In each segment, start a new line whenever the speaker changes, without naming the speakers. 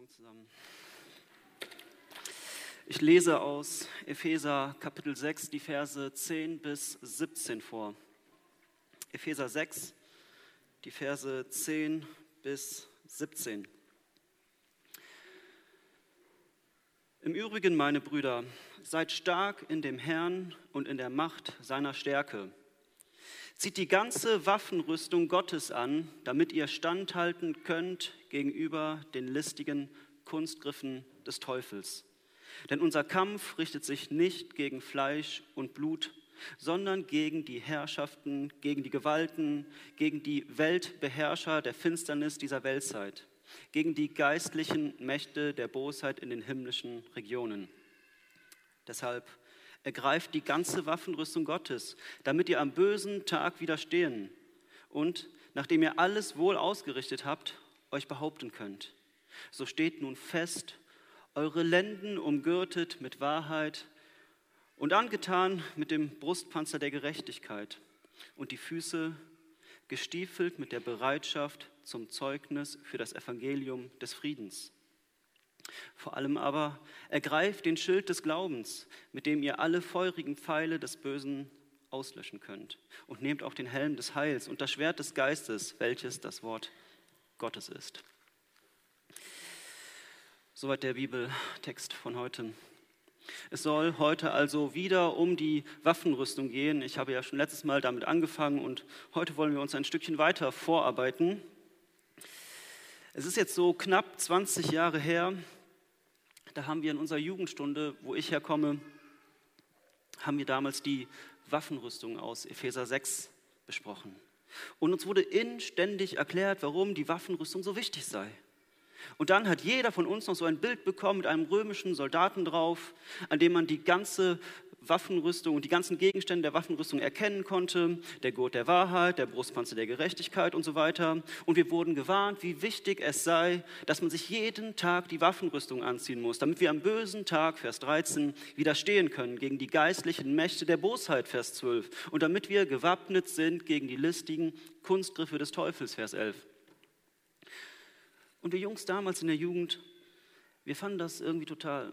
Morgen zusammen. Ich lese aus Epheser Kapitel 6 die Verse 10 bis 17 vor. Epheser 6, die Verse 10 bis 17. Im Übrigen, meine Brüder, seid stark in dem Herrn und in der Macht seiner Stärke. Zieht die ganze Waffenrüstung Gottes an, damit ihr standhalten könnt gegenüber den listigen Kunstgriffen des Teufels. Denn unser Kampf richtet sich nicht gegen Fleisch und Blut, sondern gegen die Herrschaften, gegen die Gewalten, gegen die Weltbeherrscher der Finsternis dieser Weltzeit, gegen die geistlichen Mächte der Bosheit in den himmlischen Regionen. Deshalb ergreift die ganze Waffenrüstung Gottes, damit ihr am bösen Tag widerstehen und, nachdem ihr alles wohl ausgerichtet habt, euch behaupten könnt. So steht nun fest, eure Lenden umgürtet mit Wahrheit und angetan mit dem Brustpanzer der Gerechtigkeit und die Füße gestiefelt mit der Bereitschaft zum Zeugnis für das Evangelium des Friedens. Vor allem aber ergreift den Schild des Glaubens, mit dem ihr alle feurigen Pfeile des Bösen auslöschen könnt. Und nehmt auch den Helm des Heils und das Schwert des Geistes, welches das Wort Gottes ist. Soweit der Bibeltext von heute. Es soll heute also wieder um die Waffenrüstung gehen. Ich habe ja schon letztes Mal damit angefangen und heute wollen wir uns ein Stückchen weiter vorarbeiten. Es ist jetzt so knapp 20 Jahre her, da haben wir in unserer Jugendstunde, wo ich herkomme, haben wir damals die Waffenrüstung aus Epheser 6 besprochen. Und uns wurde inständig erklärt, warum die Waffenrüstung so wichtig sei. Und dann hat jeder von uns noch so ein Bild bekommen mit einem römischen Soldaten drauf, an dem man die ganze Waffenrüstung und die ganzen Gegenstände der Waffenrüstung erkennen konnte. Der Gurt der Wahrheit, der Brustpanzer der Gerechtigkeit und so weiter. Und wir wurden gewarnt, wie wichtig es sei, dass man sich jeden Tag die Waffenrüstung anziehen muss, damit wir am bösen Tag, Vers 13, widerstehen können gegen die geistlichen Mächte der Bosheit, Vers 12. Und damit wir gewappnet sind gegen die listigen Kunstgriffe des Teufels, Vers 11. Und wir Jungs damals in der Jugend, wir fanden das total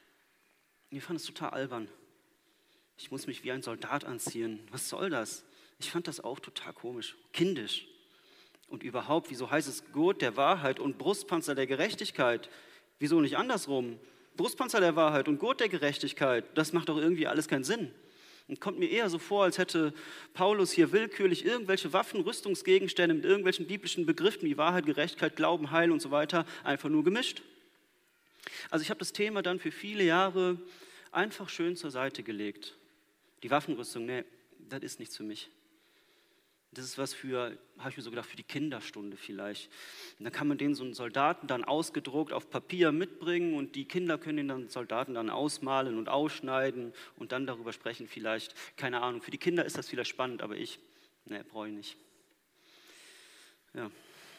albern. Ich muss mich wie ein Soldat anziehen. Was soll das? Ich fand das auch total komisch, kindisch. Und überhaupt, wieso heißt es Gurt der Wahrheit und Brustpanzer der Gerechtigkeit? Wieso nicht andersrum? Brustpanzer der Wahrheit und Gurt der Gerechtigkeit, das macht doch irgendwie alles keinen Sinn. Und kommt mir eher so vor, als hätte Paulus hier willkürlich irgendwelche Waffenrüstungsgegenstände mit irgendwelchen biblischen Begriffen wie Wahrheit, Gerechtigkeit, Glauben, Heil und so weiter einfach nur gemischt. Also ich habe das Thema dann für viele Jahre einfach schön zur Seite gelegt. Die Waffenrüstung, nee, das ist nichts für mich. Das ist was für, habe ich mir so gedacht, für die Kinderstunde vielleicht. Und dann kann man den so einen Soldaten dann ausgedruckt auf Papier mitbringen und die Kinder können den Soldaten dann ausmalen und ausschneiden und dann darüber sprechen vielleicht. Keine Ahnung, für die Kinder ist das vielleicht spannend, aber brauche ich nicht. Ja.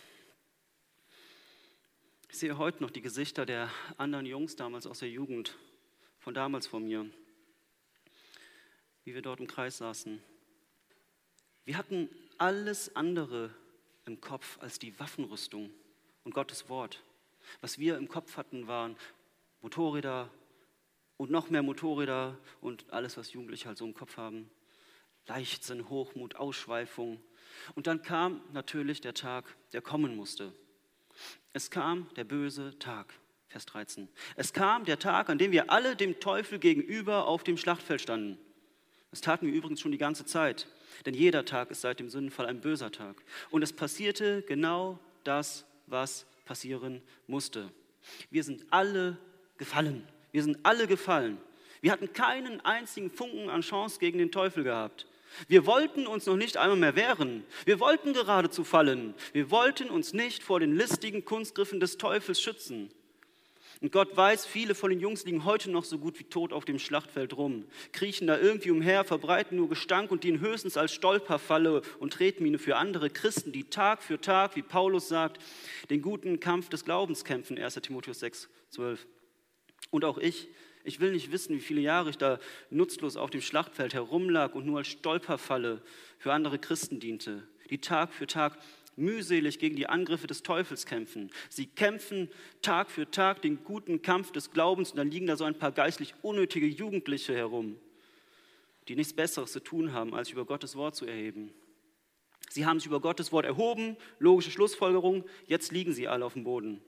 Ich sehe heute noch die Gesichter der anderen Jungs damals aus der Jugend, von damals von mir, wie wir dort im Kreis saßen. Wir hatten alles andere im Kopf als die Waffenrüstung und Gottes Wort. Was wir im Kopf hatten, waren Motorräder und noch mehr Motorräder und alles, was Jugendliche halt so im Kopf haben. Leichtsinn, Hochmut, Ausschweifung. Und dann kam natürlich der Tag, der kommen musste. Es kam der böse Tag, Vers 13. Es kam der Tag, an dem wir alle dem Teufel gegenüber auf dem Schlachtfeld standen. Das taten wir übrigens schon die ganze Zeit, denn jeder Tag ist seit dem Sündenfall ein böser Tag. Und es passierte genau das, was passieren musste. Wir sind alle gefallen. Wir sind alle gefallen. Wir hatten keinen einzigen Funken an Chance gegen den Teufel gehabt. Wir wollten uns noch nicht einmal mehr wehren. Wir wollten geradezu fallen. Wir wollten uns nicht vor den listigen Kunstgriffen des Teufels schützen. Und Gott weiß, viele von den Jungs liegen heute noch so gut wie tot auf dem Schlachtfeld rum, kriechen da irgendwie umher, verbreiten nur Gestank und dienen höchstens als Stolperfalle und Tretmine für andere Christen, die Tag für Tag, wie Paulus sagt, den guten Kampf des Glaubens kämpfen, 1. Timotheus 6, 12. Und auch ich will nicht wissen, wie viele Jahre ich da nutzlos auf dem Schlachtfeld herumlag und nur als Stolperfalle für andere Christen diente, die Tag für Tag mühselig gegen die Angriffe des Teufels kämpfen. Sie kämpfen Tag für Tag den guten Kampf des Glaubens und dann liegen da so ein paar geistlich unnötige Jugendliche herum, die nichts Besseres zu tun haben, als über Gottes Wort zu erheben. Sie haben sich über Gottes Wort erhoben, logische Schlussfolgerung, jetzt liegen sie alle auf dem Boden.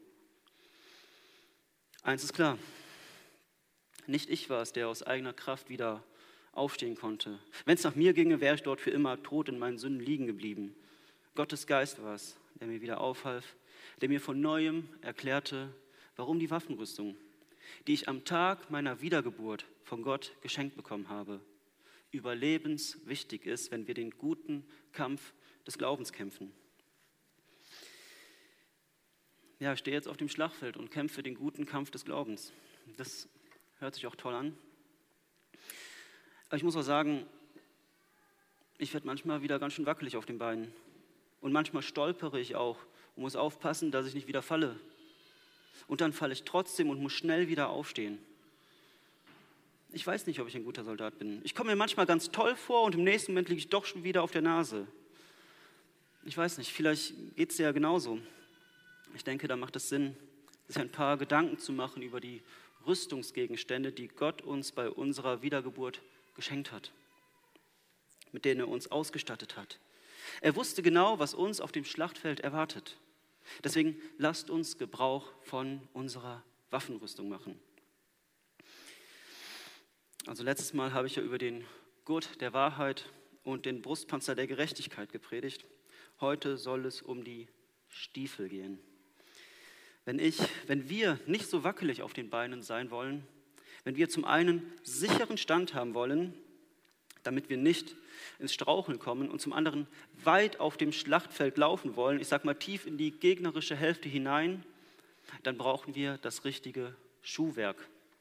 Eins ist klar, nicht ich war es, der aus eigener Kraft wieder aufstehen konnte. Wenn es nach mir ginge, wäre ich dort für immer tot in meinen Sünden liegen geblieben. Gottes Geist war es, der mir wieder aufhalf, der mir von Neuem erklärte, warum die Waffenrüstung, die ich am Tag meiner Wiedergeburt von Gott geschenkt bekommen habe, überlebenswichtig ist, wenn wir den guten Kampf des Glaubens kämpfen. Ja, ich stehe jetzt auf dem Schlachtfeld und kämpfe den guten Kampf des Glaubens. Das hört sich auch toll an. Aber ich muss auch sagen, ich werde manchmal wieder ganz schön wackelig auf den Beinen. Und manchmal stolpere ich auch und muss aufpassen, dass ich nicht wieder falle. Und dann falle ich trotzdem und muss schnell wieder aufstehen. Ich weiß nicht, ob ich ein guter Soldat bin. Ich komme mir manchmal ganz toll vor und im nächsten Moment liege ich doch schon wieder auf der Nase. Ich weiß nicht, vielleicht geht es dir ja genauso. Ich denke, da macht es Sinn, sich ein paar Gedanken zu machen über die Rüstungsgegenstände, die Gott uns bei unserer Wiedergeburt geschenkt hat, mit denen er uns ausgestattet hat. Er wusste genau, was uns auf dem Schlachtfeld erwartet. Deswegen lasst uns Gebrauch von unserer Waffenrüstung machen. Also letztes Mal habe ich ja über den Gurt der Wahrheit und den Brustpanzer der Gerechtigkeit gepredigt. Heute soll es um die Stiefel gehen. Wenn wir nicht so wackelig auf den Beinen sein wollen, wenn wir zum einen sicheren Stand haben wollen, damit wir nicht ins Straucheln kommen und zum anderen weit auf dem Schlachtfeld laufen wollen, ich sage mal tief in die gegnerische Hälfte hinein, dann brauchen wir das richtige Schuhwerk.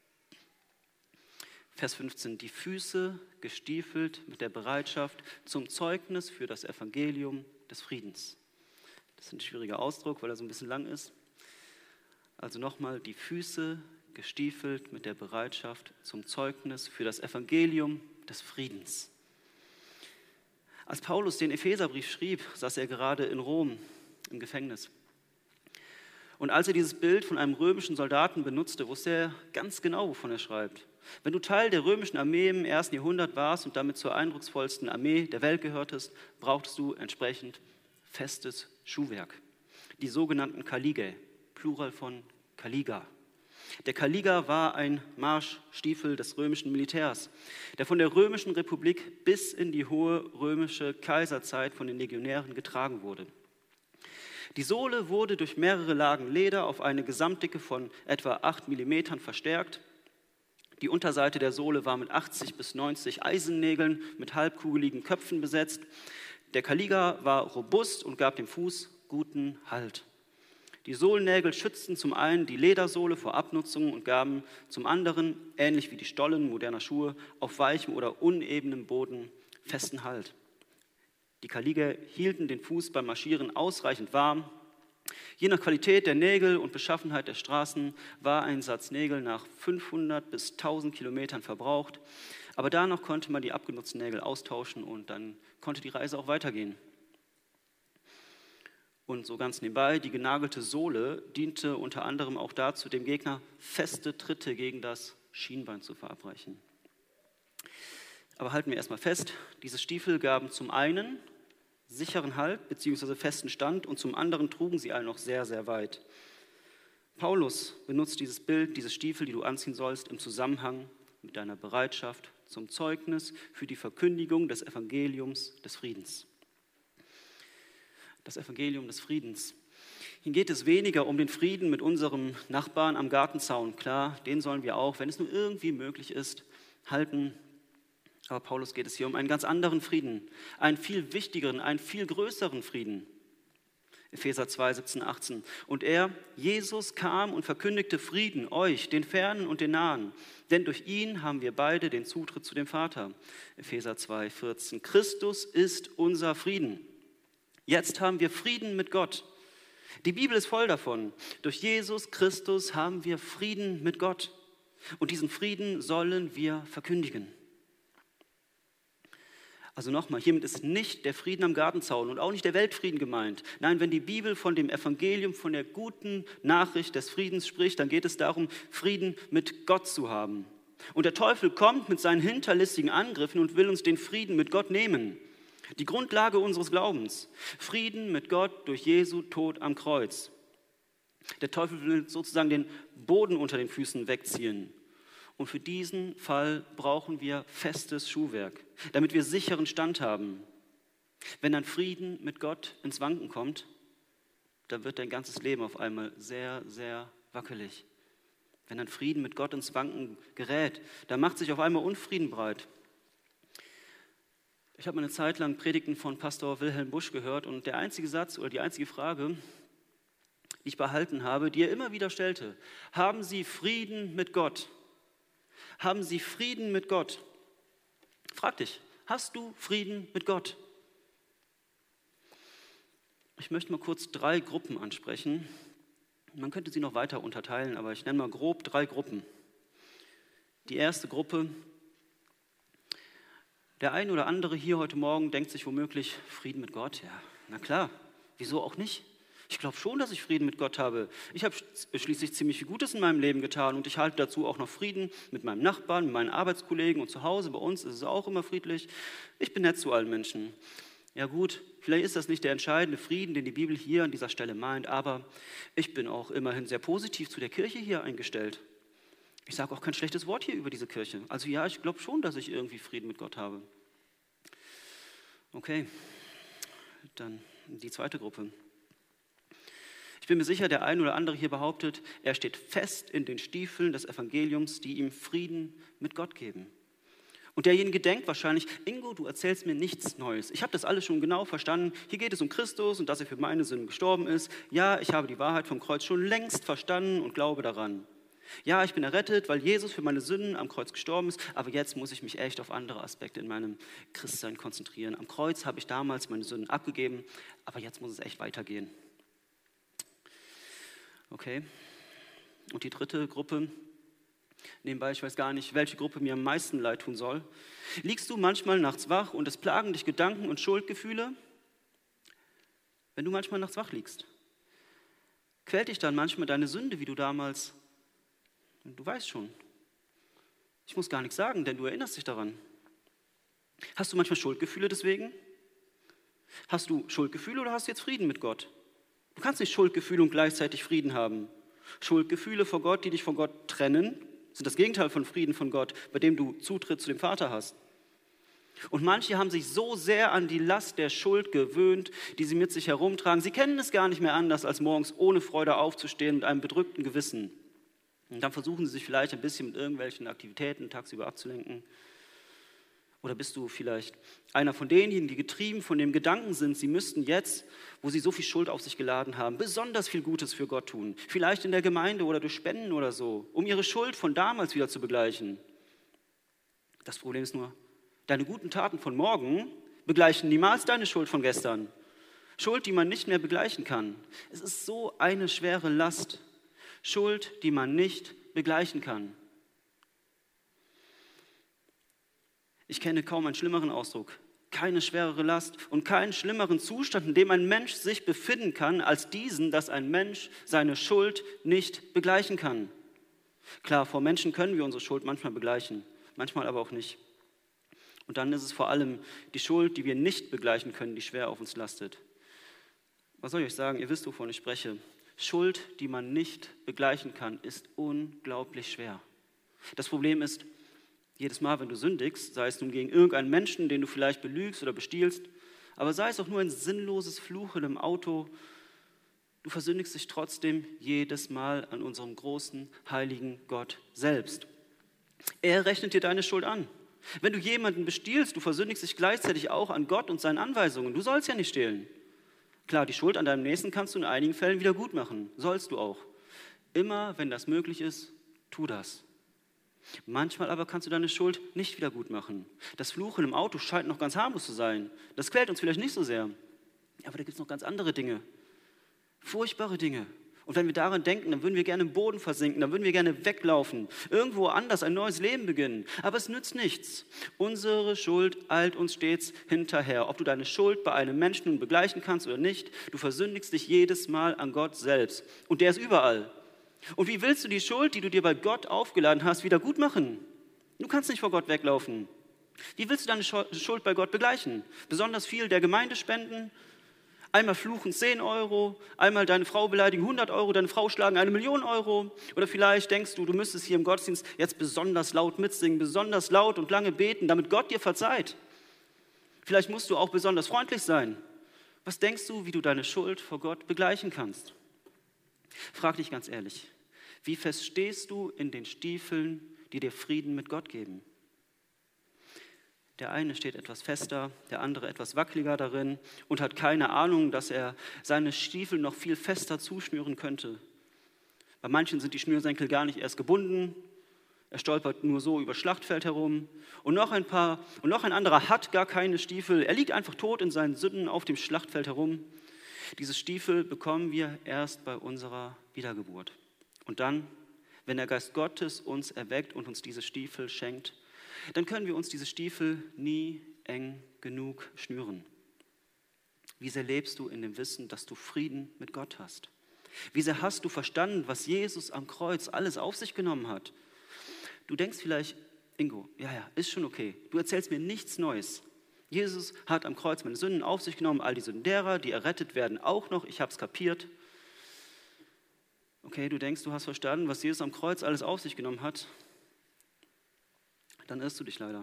Vers 15, die Füße gestiefelt mit der Bereitschaft zum Zeugnis für das Evangelium des Friedens. Das ist ein schwieriger Ausdruck, weil er so ein bisschen lang ist. Also nochmal, die Füße gestiefelt mit der Bereitschaft zum Zeugnis für das Evangelium des Friedens. Als Paulus den Epheserbrief schrieb, saß er gerade in Rom im Gefängnis. Und als er dieses Bild von einem römischen Soldaten benutzte, wusste er ganz genau, wovon er schreibt. Wenn du Teil der römischen Armee im 1. Jahrhundert warst und damit zur eindrucksvollsten Armee der Welt gehörtest, brauchtest du entsprechend festes Schuhwerk. Die sogenannten Caligae, Plural von Caliga. Der Caliga war ein Marschstiefel des römischen Militärs, der von der römischen Republik bis in die hohe römische Kaiserzeit von den Legionären getragen wurde. Die Sohle wurde durch mehrere Lagen Leder auf eine Gesamtdicke von etwa 8 mm verstärkt. Die Unterseite der Sohle war mit 80 bis 90 Eisennägeln mit halbkugeligen Köpfen besetzt. Der Caliga war robust und gab dem Fuß guten Halt. Die Sohlennägel schützten zum einen die Ledersohle vor Abnutzung und gaben zum anderen, ähnlich wie die Stollen moderner Schuhe, auf weichem oder unebenem Boden festen Halt. Die Caligae hielten den Fuß beim Marschieren ausreichend warm. Je nach Qualität der Nägel und Beschaffenheit der Straßen war ein Satz Nägel nach 500 bis 1000 Kilometern verbraucht. Aber danach konnte man die abgenutzten Nägel austauschen und dann konnte die Reise auch weitergehen. Und so ganz nebenbei, die genagelte Sohle diente unter anderem auch dazu, dem Gegner feste Tritte gegen das Schienbein zu verabreichen. Aber halten wir erstmal fest, diese Stiefel gaben zum einen sicheren Halt bzw. festen Stand und zum anderen trugen sie einen noch sehr, sehr weit. Paulus benutzt dieses Bild, diese Stiefel, die du anziehen sollst, im Zusammenhang mit deiner Bereitschaft zum Zeugnis für die Verkündigung des Evangeliums des Friedens. Das Evangelium des Friedens. Hier geht es weniger um den Frieden mit unserem Nachbarn am Gartenzaun. Klar, den sollen wir auch, wenn es nur irgendwie möglich ist, halten. Aber Paulus geht es hier um einen ganz anderen Frieden, einen viel wichtigeren, einen viel größeren Frieden. Epheser 2, 17, 18. Und er, Jesus, kam und verkündigte Frieden euch, den Fernen und den Nahen. Denn durch ihn haben wir beide den Zutritt zu dem Vater. Epheser 2, 14. Christus ist unser Frieden. Jetzt haben wir Frieden mit Gott. Die Bibel ist voll davon. Durch Jesus Christus haben wir Frieden mit Gott. Und diesen Frieden sollen wir verkündigen. Also nochmal, hiermit ist nicht der Frieden am Gartenzaun und auch nicht der Weltfrieden gemeint. Nein, wenn die Bibel von dem Evangelium, von der guten Nachricht des Friedens spricht, dann geht es darum, Frieden mit Gott zu haben. Und der Teufel kommt mit seinen hinterlistigen Angriffen und will uns den Frieden mit Gott nehmen. Die Grundlage unseres Glaubens. Frieden mit Gott durch Jesu Tod am Kreuz. Der Teufel will sozusagen den Boden unter den Füßen wegziehen. Und für diesen Fall brauchen wir festes Schuhwerk, damit wir sicheren Stand haben. Wenn dann Frieden mit Gott ins Wanken kommt, dann wird dein ganzes Leben auf einmal sehr, sehr wackelig. Wenn dann Frieden mit Gott ins Wanken gerät, dann macht sich auf einmal Unfrieden breit. Ich habe eine Zeit lang Predigten von Pastor Wilhelm Busch gehört und der einzige Satz oder die einzige Frage, die ich behalten habe, die er immer wieder stellte: Haben Sie Frieden mit Gott? Haben Sie Frieden mit Gott? Frag dich, hast du Frieden mit Gott? Ich möchte mal kurz 3 Gruppen ansprechen. Man könnte sie noch weiter unterteilen, aber ich nenne mal grob 3 Gruppen. Die erste Gruppe: Der ein oder andere hier heute Morgen denkt sich womöglich, Frieden mit Gott? Ja, na klar, wieso auch nicht? Ich glaube schon, dass ich Frieden mit Gott habe. Ich habe schließlich ziemlich viel Gutes in meinem Leben getan und ich halte dazu auch noch Frieden mit meinem Nachbarn, mit meinen Arbeitskollegen und zu Hause. Bei uns ist es auch immer friedlich. Ich bin nett zu allen Menschen. Ja gut, vielleicht ist das nicht der entscheidende Frieden, den die Bibel hier an dieser Stelle meint, aber ich bin auch immerhin sehr positiv zu der Kirche hier eingestellt. Ich sage auch kein schlechtes Wort hier über diese Kirche. Also ja, ich glaube schon, dass ich irgendwie Frieden mit Gott habe. Okay, dann die zweite Gruppe. Ich bin mir sicher, der ein oder andere hier behauptet, er steht fest in den Stiefeln des Evangeliums, die ihm Frieden mit Gott geben. Und derjenige denkt wahrscheinlich, Ingo, du erzählst mir nichts Neues. Ich habe das alles schon genau verstanden. Hier geht es um Christus und dass er für meine Sünden gestorben ist. Ja, ich habe die Wahrheit vom Kreuz schon längst verstanden und glaube daran. Ja, ich bin errettet, weil Jesus für meine Sünden am Kreuz gestorben ist, aber jetzt muss ich mich echt auf andere Aspekte in meinem Christsein konzentrieren. Am Kreuz habe ich damals meine Sünden abgegeben, aber jetzt muss es echt weitergehen. Okay, und die dritte Gruppe, nebenbei, ich weiß gar nicht, welche Gruppe mir am meisten leid tun soll. Liegst du manchmal nachts wach und es plagen dich Gedanken und Schuldgefühle? Wenn du manchmal nachts wach liegst, quält dich dann manchmal deine Sünde, wie du damals, du weißt schon. Ich muss gar nichts sagen, denn du erinnerst dich daran. Hast du manchmal Schuldgefühle deswegen? Hast du Schuldgefühle oder hast du jetzt Frieden mit Gott? Du kannst nicht Schuldgefühle und gleichzeitig Frieden haben. Schuldgefühle vor Gott, die dich von Gott trennen, sind das Gegenteil von Frieden von Gott, bei dem du Zutritt zu dem Vater hast. Und manche haben sich so sehr an die Last der Schuld gewöhnt, die sie mit sich herumtragen. Sie kennen es gar nicht mehr anders, als morgens ohne Freude aufzustehen mit einem bedrückten Gewissen. Und dann versuchen sie sich vielleicht ein bisschen mit irgendwelchen Aktivitäten tagsüber abzulenken. Oder bist du vielleicht einer von denjenigen, die getrieben von dem Gedanken sind, sie müssten jetzt, wo sie so viel Schuld auf sich geladen haben, besonders viel Gutes für Gott tun. Vielleicht in der Gemeinde oder durch Spenden oder so, um ihre Schuld von damals wieder zu begleichen. Das Problem ist nur, deine guten Taten von morgen begleichen niemals deine Schuld von gestern. Schuld, die man nicht mehr begleichen kann. Es ist so eine schwere Last. Schuld, die man nicht begleichen kann. Ich kenne kaum einen schlimmeren Ausdruck, keine schwerere Last und keinen schlimmeren Zustand, in dem ein Mensch sich befinden kann, als diesen, dass ein Mensch seine Schuld nicht begleichen kann. Klar, vor Menschen können wir unsere Schuld manchmal begleichen, manchmal aber auch nicht. Und dann ist es vor allem die Schuld, die wir nicht begleichen können, die schwer auf uns lastet. Was soll ich euch sagen? Ihr wisst, wovon ich spreche. Schuld, die man nicht begleichen kann, ist unglaublich schwer. Das Problem ist, jedes Mal, wenn du sündigst, sei es nun gegen irgendeinen Menschen, den du vielleicht belügst oder bestiehlst, aber sei es auch nur ein sinnloses Fluchen im Auto, du versündigst dich trotzdem jedes Mal an unserem großen, heiligen Gott selbst. Er rechnet dir deine Schuld an. Wenn du jemanden bestiehlst, du versündigst dich gleichzeitig auch an Gott und seinen Anweisungen. Du sollst ja nicht stehlen. Klar, die Schuld an deinem Nächsten kannst du in einigen Fällen wieder gut machen. Sollst du auch. Immer, wenn das möglich ist, tu das. Manchmal aber kannst du deine Schuld nicht wieder gut machen. Das Fluchen im Auto scheint noch ganz harmlos zu sein. Das quält uns vielleicht nicht so sehr. Aber da gibt es noch ganz andere Dinge. Furchtbare Dinge. Und wenn wir daran denken, dann würden wir gerne im Boden versinken, dann würden wir gerne weglaufen, irgendwo anders ein neues Leben beginnen. Aber es nützt nichts. Unsere Schuld eilt uns stets hinterher. Ob du deine Schuld bei einem Menschen nun begleichen kannst oder nicht, du versündigst dich jedes Mal an Gott selbst. Und der ist überall. Und wie willst du die Schuld, die du dir bei Gott aufgeladen hast, wieder gut machen? Du kannst nicht vor Gott weglaufen. Wie willst du deine Schuld bei Gott begleichen? Besonders viel der Gemeinde spenden? Einmal fluchen 10 Euro, einmal deine Frau beleidigen 100 Euro, deine Frau schlagen 1.000.000 Euro. Oder vielleicht denkst du, du müsstest hier im Gottesdienst jetzt besonders laut mitsingen, besonders laut und lange beten, damit Gott dir verzeiht. Vielleicht musst du auch besonders freundlich sein. Was denkst du, wie du deine Schuld vor Gott begleichen kannst? Frag dich ganz ehrlich, wie fest stehst du in den Stiefeln, die dir Frieden mit Gott geben? Der eine steht etwas fester, der andere etwas wackeliger darin und hat keine Ahnung, dass er seine Stiefel noch viel fester zuschnüren könnte. Bei manchen sind die Schnürsenkel gar nicht erst gebunden. Er stolpert nur so über Schlachtfeld herum. Und noch ein anderer hat gar keine Stiefel. Er liegt einfach tot in seinen Sünden auf dem Schlachtfeld herum. Diese Stiefel bekommen wir erst bei unserer Wiedergeburt. Und dann, wenn der Geist Gottes uns erweckt und uns diese Stiefel schenkt, dann können wir uns diese Stiefel nie eng genug schnüren. Wie sehr lebst du in dem Wissen, dass du Frieden mit Gott hast? Wie sehr hast du verstanden, was Jesus am Kreuz alles auf sich genommen hat? Du denkst vielleicht, Ingo, ja, ist schon okay. Du erzählst mir nichts Neues. Jesus hat am Kreuz meine Sünden auf sich genommen, all die Sünden derer, die errettet werden, auch noch. Ich habe es kapiert. Okay, du denkst, du hast verstanden, was Jesus am Kreuz alles auf sich genommen hat. Dann irrst du dich leider.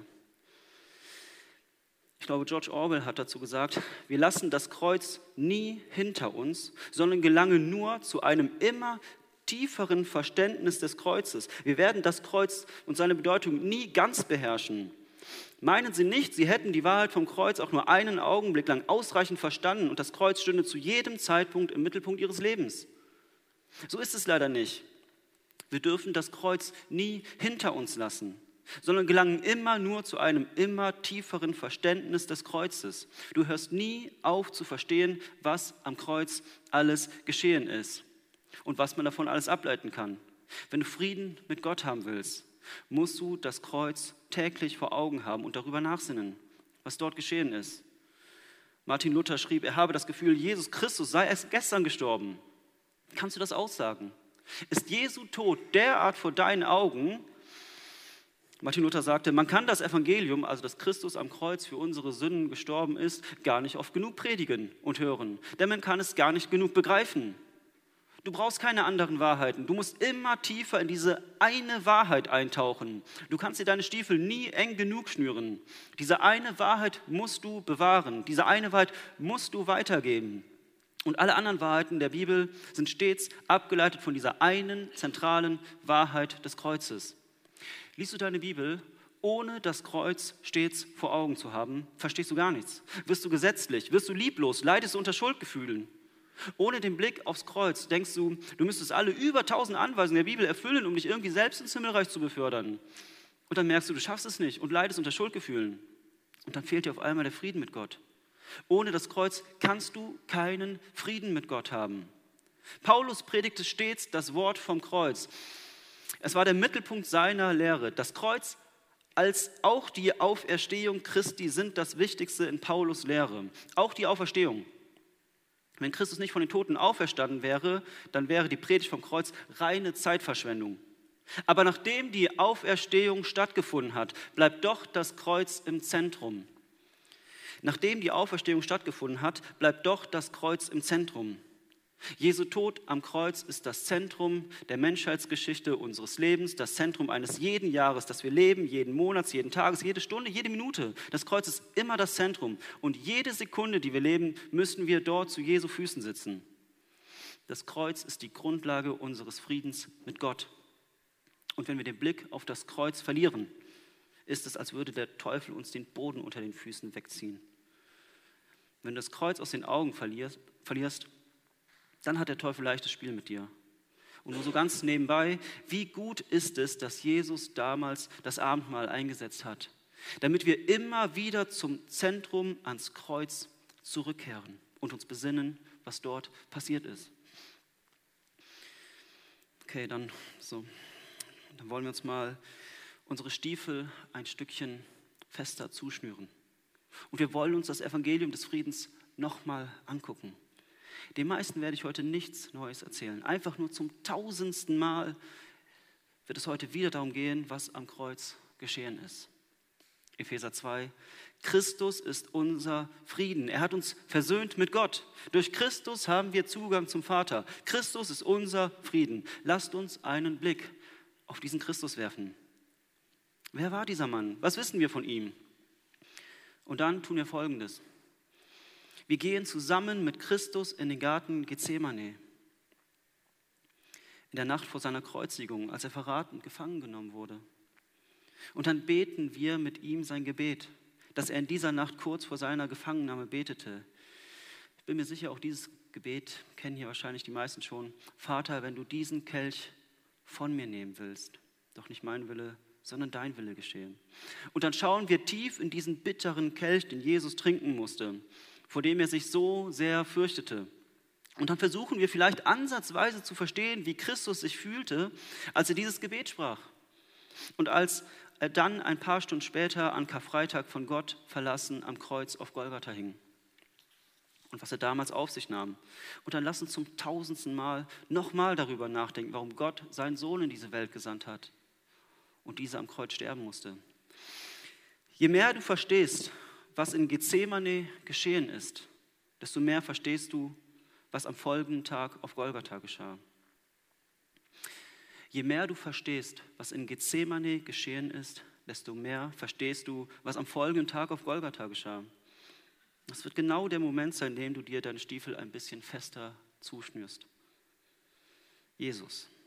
Ich glaube, George Orwell hat dazu gesagt, wir lassen das Kreuz nie hinter uns, sondern gelangen nur zu einem immer tieferen Verständnis des Kreuzes. Wir werden das Kreuz und seine Bedeutung nie ganz beherrschen. Meinen Sie nicht, Sie hätten die Wahrheit vom Kreuz auch nur einen Augenblick lang ausreichend verstanden und das Kreuz stünde zu jedem Zeitpunkt im Mittelpunkt Ihres Lebens? So ist es leider nicht. Wir dürfen das Kreuz nie hinter uns lassen, sondern gelangen immer nur zu einem immer tieferen Verständnis des Kreuzes. Du hörst nie auf zu verstehen, was am Kreuz alles geschehen ist und was man davon alles ableiten kann. Wenn du Frieden mit Gott haben willst, musst du das Kreuz täglich vor Augen haben und darüber nachsinnen, was dort geschehen ist. Martin Luther schrieb, er habe das Gefühl, Jesus Christus sei erst gestern gestorben. Kannst du das aussagen? Ist Jesu Tod derart vor deinen Augen? Martin Luther sagte, man kann das Evangelium, also dass Christus am Kreuz für unsere Sünden gestorben ist, gar nicht oft genug predigen und hören, denn man kann es gar nicht genug begreifen. Du brauchst keine anderen Wahrheiten, du musst immer tiefer in diese eine Wahrheit eintauchen. Du kannst dir deine Stiefel nie eng genug schnüren. Diese eine Wahrheit musst du bewahren, diese eine Wahrheit musst du weitergeben. Und alle anderen Wahrheiten der Bibel sind stets abgeleitet von dieser einen zentralen Wahrheit des Kreuzes. Liest du deine Bibel, ohne das Kreuz stets vor Augen zu haben, verstehst du gar nichts. Wirst du gesetzlich, wirst du lieblos, leidest du unter Schuldgefühlen. Ohne den Blick aufs Kreuz denkst du, du müsstest alle über 1000 Anweisungen der Bibel erfüllen, um dich irgendwie selbst ins Himmelreich zu befördern. Und dann merkst du, du schaffst es nicht und leidest unter Schuldgefühlen. Und dann fehlt dir auf einmal der Frieden mit Gott. Ohne das Kreuz kannst du keinen Frieden mit Gott haben. Paulus predigte stets das Wort vom Kreuz. Es war der Mittelpunkt seiner Lehre. Das Kreuz als auch die Auferstehung Christi sind das Wichtigste in Paulus' Lehre. Auch die Auferstehung. Wenn Christus nicht von den Toten auferstanden wäre, dann wäre die Predigt vom Kreuz reine Zeitverschwendung. Aber nachdem die Auferstehung stattgefunden hat, bleibt doch das Kreuz im Zentrum. Nachdem die Auferstehung stattgefunden hat, bleibt doch das Kreuz im Zentrum. Jesu Tod am Kreuz ist das Zentrum der Menschheitsgeschichte unseres Lebens, das Zentrum eines jeden Jahres, das wir leben, jeden Monats, jeden Tages, jede Stunde, jede Minute. Das Kreuz ist immer das Zentrum und jede Sekunde, die wir leben, müssen wir dort zu Jesu Füßen sitzen. Das Kreuz ist die Grundlage unseres Friedens mit Gott. Und wenn wir den Blick auf das Kreuz verlieren, ist es, als würde der Teufel uns den Boden unter den Füßen wegziehen. Wenn du das Kreuz aus den Augen verlierst, dann hat der Teufel leichtes Spiel mit dir. Und nur so ganz nebenbei, wie gut ist es, dass Jesus damals das Abendmahl eingesetzt hat, damit wir immer wieder zum Zentrum ans Kreuz zurückkehren und uns besinnen, was dort passiert ist. Okay, dann wollen wir uns mal unsere Stiefel ein Stückchen fester zuschnüren. Und wir wollen uns das Evangelium des Friedens nochmal angucken. Den meisten werde ich heute nichts Neues erzählen. Einfach nur zum 1000. Mal wird es heute wieder darum gehen, was am Kreuz geschehen ist. Epheser 2, Christus ist unser Frieden. Er hat uns versöhnt mit Gott. Durch Christus haben wir Zugang zum Vater. Christus ist unser Frieden. Lasst uns einen Blick auf diesen Christus werfen. Wer war dieser Mann? Was wissen wir von ihm? Und dann tun wir Folgendes. Wir gehen zusammen mit Christus in den Garten Gethsemane. In der Nacht vor seiner Kreuzigung, als er verraten und gefangen genommen wurde. Und dann beten wir mit ihm sein Gebet, das er in dieser Nacht kurz vor seiner Gefangennahme betete. Ich bin mir sicher, auch dieses Gebet kennen hier wahrscheinlich die meisten schon. Vater, wenn du diesen Kelch von mir nehmen willst, doch nicht mein Wille, sondern dein Wille geschehe. Und dann schauen wir tief in diesen bitteren Kelch, den Jesus trinken musste, vor dem er sich so sehr fürchtete. Und dann versuchen wir vielleicht ansatzweise zu verstehen, wie Christus sich fühlte, als er dieses Gebet sprach. Und als er dann ein paar Stunden später an Karfreitag von Gott verlassen am Kreuz auf Golgatha hing. Und was er damals auf sich nahm. Und dann lass uns zum 1000. Mal nochmal darüber nachdenken, warum Gott seinen Sohn in diese Welt gesandt hat und dieser am Kreuz sterben musste. Je mehr du verstehst, was in Gethsemane geschehen ist, desto mehr verstehst du, was am folgenden Tag auf Golgatha geschah. Je mehr du verstehst, was in Gethsemane geschehen ist, desto mehr verstehst du, was am folgenden Tag auf Golgatha geschah. Das wird genau der Moment sein, in dem du dir deine Stiefel ein bisschen fester zuschnürst. Jesus.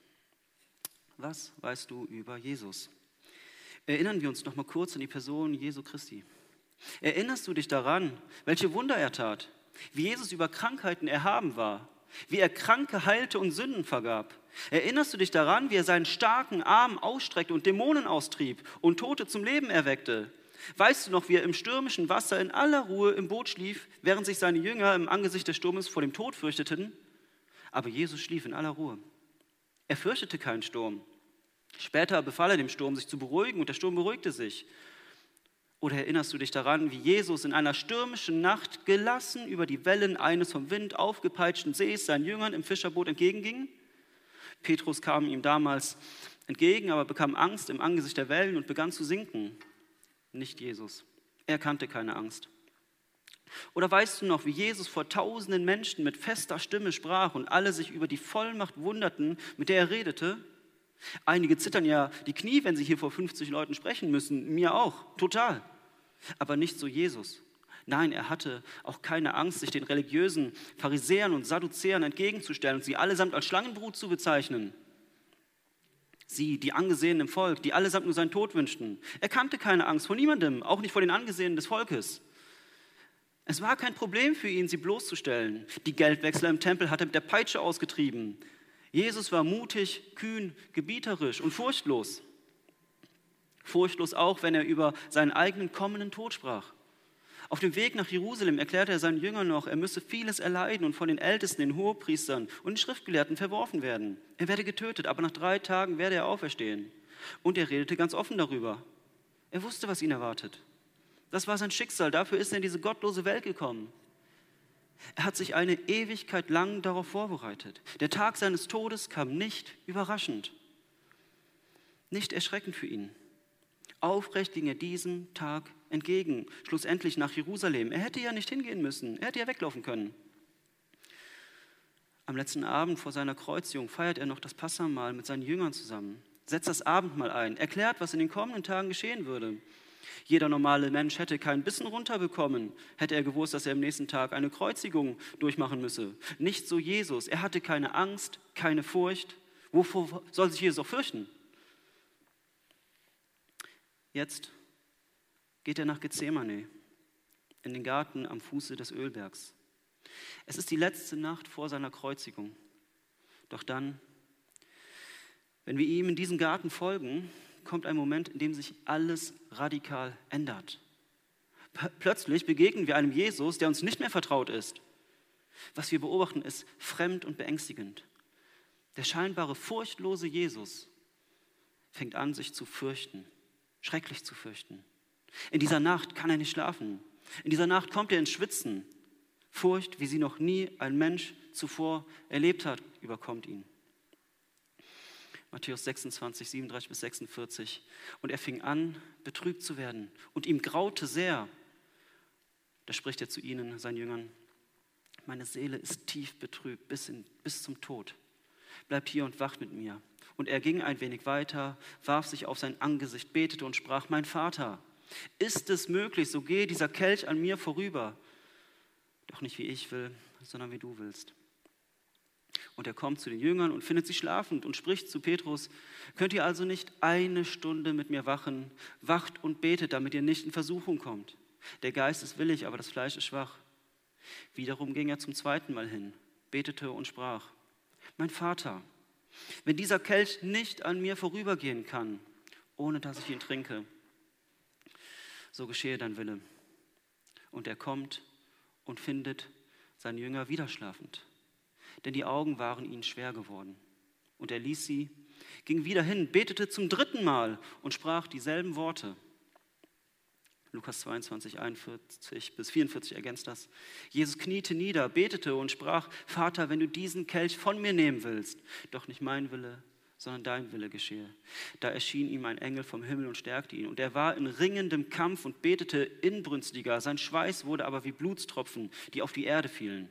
Was weißt du über Jesus? Erinnern wir uns noch mal kurz an die Person Jesu Christi. Erinnerst du dich daran, welche Wunder er tat? Wie Jesus über Krankheiten erhaben war? Wie er Kranke heilte und Sünden vergab? Erinnerst du dich daran, wie er seinen starken Arm ausstreckte und Dämonen austrieb und Tote zum Leben erweckte? Weißt du noch, wie er im stürmischen Wasser in aller Ruhe im Boot schlief, während sich seine Jünger im Angesicht des Sturmes vor dem Tod fürchteten? Aber Jesus schlief in aller Ruhe. Er fürchtete keinen Sturm. Später befahl er dem Sturm, sich zu beruhigen, und der Sturm beruhigte sich. Oder erinnerst du dich daran, wie Jesus in einer stürmischen Nacht gelassen über die Wellen eines vom Wind aufgepeitschten Sees seinen Jüngern im Fischerboot entgegenging? Petrus kam ihm damals entgegen, aber bekam Angst im Angesicht der Wellen und begann zu sinken. Nicht Jesus. Er kannte keine Angst. Oder weißt du noch, wie Jesus vor tausenden Menschen mit fester Stimme sprach und alle sich über die Vollmacht wunderten, mit der er redete? Einige zittern ja die Knie, wenn sie hier vor 50 Leuten sprechen müssen. Mir auch, total. Aber nicht so Jesus. Nein, er hatte auch keine Angst, sich den religiösen Pharisäern und Sadduzäern entgegenzustellen und sie allesamt als Schlangenbrut zu bezeichnen. Sie, die Angesehenen im Volk, die allesamt nur seinen Tod wünschten. Er kannte keine Angst vor niemandem, auch nicht vor den Angesehenen des Volkes. Es war kein Problem für ihn, sie bloßzustellen. Die Geldwechsler im Tempel hat er mit der Peitsche ausgetrieben. Jesus war mutig, kühn, gebieterisch und furchtlos. Furchtlos auch, wenn er über seinen eigenen kommenden Tod sprach. Auf dem Weg nach Jerusalem erklärte er seinen Jüngern noch, er müsse vieles erleiden und von den Ältesten, den Hohepriestern und den Schriftgelehrten verworfen werden. Er werde getötet, aber nach 3 Tagen werde er auferstehen. Und er redete ganz offen darüber. Er wusste, was ihn erwartet. Das war sein Schicksal, dafür ist er in diese gottlose Welt gekommen. Er hat sich eine Ewigkeit lang darauf vorbereitet. Der Tag seines Todes kam nicht überraschend, nicht erschreckend für ihn. Aufrecht ging er diesem Tag entgegen, schlussendlich nach Jerusalem. Er hätte ja nicht hingehen müssen, er hätte ja weglaufen können. Am letzten Abend vor seiner Kreuzigung feiert er noch das Passahmahl mit seinen Jüngern zusammen, setzt das Abendmahl ein, erklärt, was in den kommenden Tagen geschehen würde. Jeder normale Mensch hätte keinen Bissen runterbekommen, hätte er gewusst, dass er am nächsten Tag eine Kreuzigung durchmachen müsse. Nicht so Jesus. Er hatte keine Angst, keine Furcht. Wovor soll sich Jesus auch fürchten? Jetzt geht er nach Gethsemane, in den Garten am Fuße des Ölbergs. Es ist die letzte Nacht vor seiner Kreuzigung. Doch dann, wenn wir ihm in diesen Garten folgen, kommt ein Moment, in dem sich alles radikal ändert. Plötzlich begegnen wir einem Jesus, der uns nicht mehr vertraut ist. Was wir beobachten, ist fremd und beängstigend. Der scheinbare furchtlose Jesus fängt an, sich zu fürchten, schrecklich zu fürchten. In dieser Nacht kann er nicht schlafen. In dieser Nacht kommt er ins Schwitzen. Furcht, wie sie noch nie ein Mensch zuvor erlebt hat, überkommt ihn. Matthäus 26, 37 bis 46. Und er fing an, betrübt zu werden. Und ihm graute sehr. Da spricht er zu ihnen, seinen Jüngern: Meine Seele ist tief betrübt bis zum Tod. Bleibt hier und wacht mit mir. Und er ging ein wenig weiter, warf sich auf sein Angesicht, betete und sprach: Mein Vater, ist es möglich, so gehe dieser Kelch an mir vorüber. Doch nicht wie ich will, sondern wie du willst. Und er kommt zu den Jüngern und findet sie schlafend und spricht zu Petrus: Könnt ihr also nicht 1 Stunde mit mir wachen? Wacht und betet, damit ihr nicht in Versuchung kommt. Der Geist ist willig, aber das Fleisch ist schwach. Wiederum ging er zum 2. Mal hin, betete und sprach: Mein Vater, wenn dieser Kelch nicht an mir vorübergehen kann, ohne dass ich ihn trinke, so geschehe dein Wille. Und er kommt und findet seine Jünger wieder schlafend, denn die Augen waren ihnen schwer geworden. Und er ließ sie, ging wieder hin, betete zum 3. Mal und sprach dieselben Worte. Lukas 22, 41 bis 44 ergänzt das. Jesus kniete nieder, betete und sprach: Vater, wenn du diesen Kelch von mir nehmen willst, doch nicht mein Wille, sondern dein Wille geschehe. Da erschien ihm ein Engel vom Himmel und stärkte ihn. Und er war in ringendem Kampf und betete inbrünstiger. Sein Schweiß wurde aber wie Blutstropfen, die auf die Erde fielen.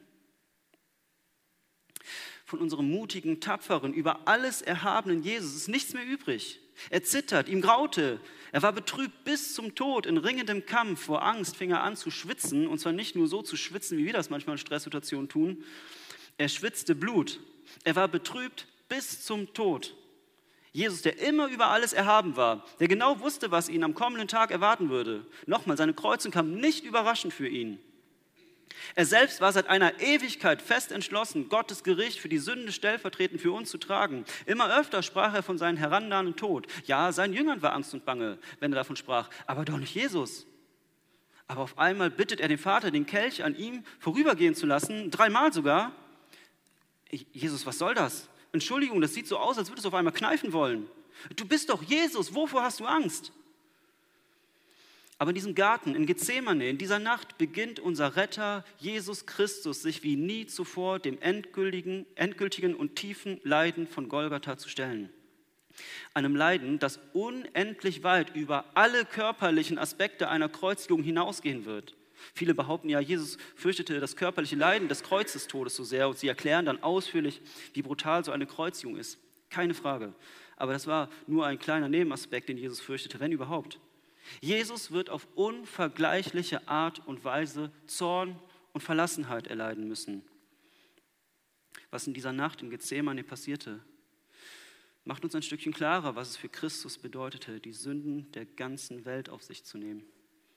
Von unserem mutigen, tapferen, über alles erhabenen Jesus ist nichts mehr übrig. Er zittert, ihm graute. Er war betrübt bis zum Tod, in ringendem Kampf. Vor Angst fing er an zu schwitzen. Und zwar nicht nur so zu schwitzen, wie wir das manchmal in Stresssituationen tun. Er schwitzte Blut. Er war betrübt bis zum Tod. Jesus, der immer über alles erhaben war, der genau wusste, was ihn am kommenden Tag erwarten würde. Nochmal, seine Kreuzung kam nicht überraschend für ihn. Er selbst war seit einer Ewigkeit fest entschlossen, Gottes Gericht für die Sünde stellvertretend für uns zu tragen. Immer öfter sprach er von seinem herannahenden Tod. Ja, seinen Jüngern war Angst und Bange, wenn er davon sprach, aber doch nicht Jesus. Aber auf einmal bittet er den Vater, den Kelch an ihm vorübergehen zu lassen, 3 Mal sogar. Jesus, was soll das? Entschuldigung, das sieht so aus, als würdest du auf einmal kneifen wollen. Du bist doch Jesus, wovor hast du Angst? Aber in diesem Garten, in Gethsemane, in dieser Nacht beginnt unser Retter Jesus Christus sich wie nie zuvor dem endgültigen und tiefen Leiden von Golgatha zu stellen. Einem Leiden, das unendlich weit über alle körperlichen Aspekte einer Kreuzigung hinausgehen wird. Viele behaupten ja, Jesus fürchtete das körperliche Leiden des Kreuzestodes so sehr und sie erklären dann ausführlich, wie brutal so eine Kreuzigung ist. Keine Frage. Aber das war nur ein kleiner Nebenaspekt, den Jesus fürchtete, wenn überhaupt. Jesus wird auf unvergleichliche Art und Weise Zorn und Verlassenheit erleiden müssen. Was in dieser Nacht in Gethsemane passierte, macht uns ein Stückchen klarer, was es für Christus bedeutete, die Sünden der ganzen Welt auf sich zu nehmen.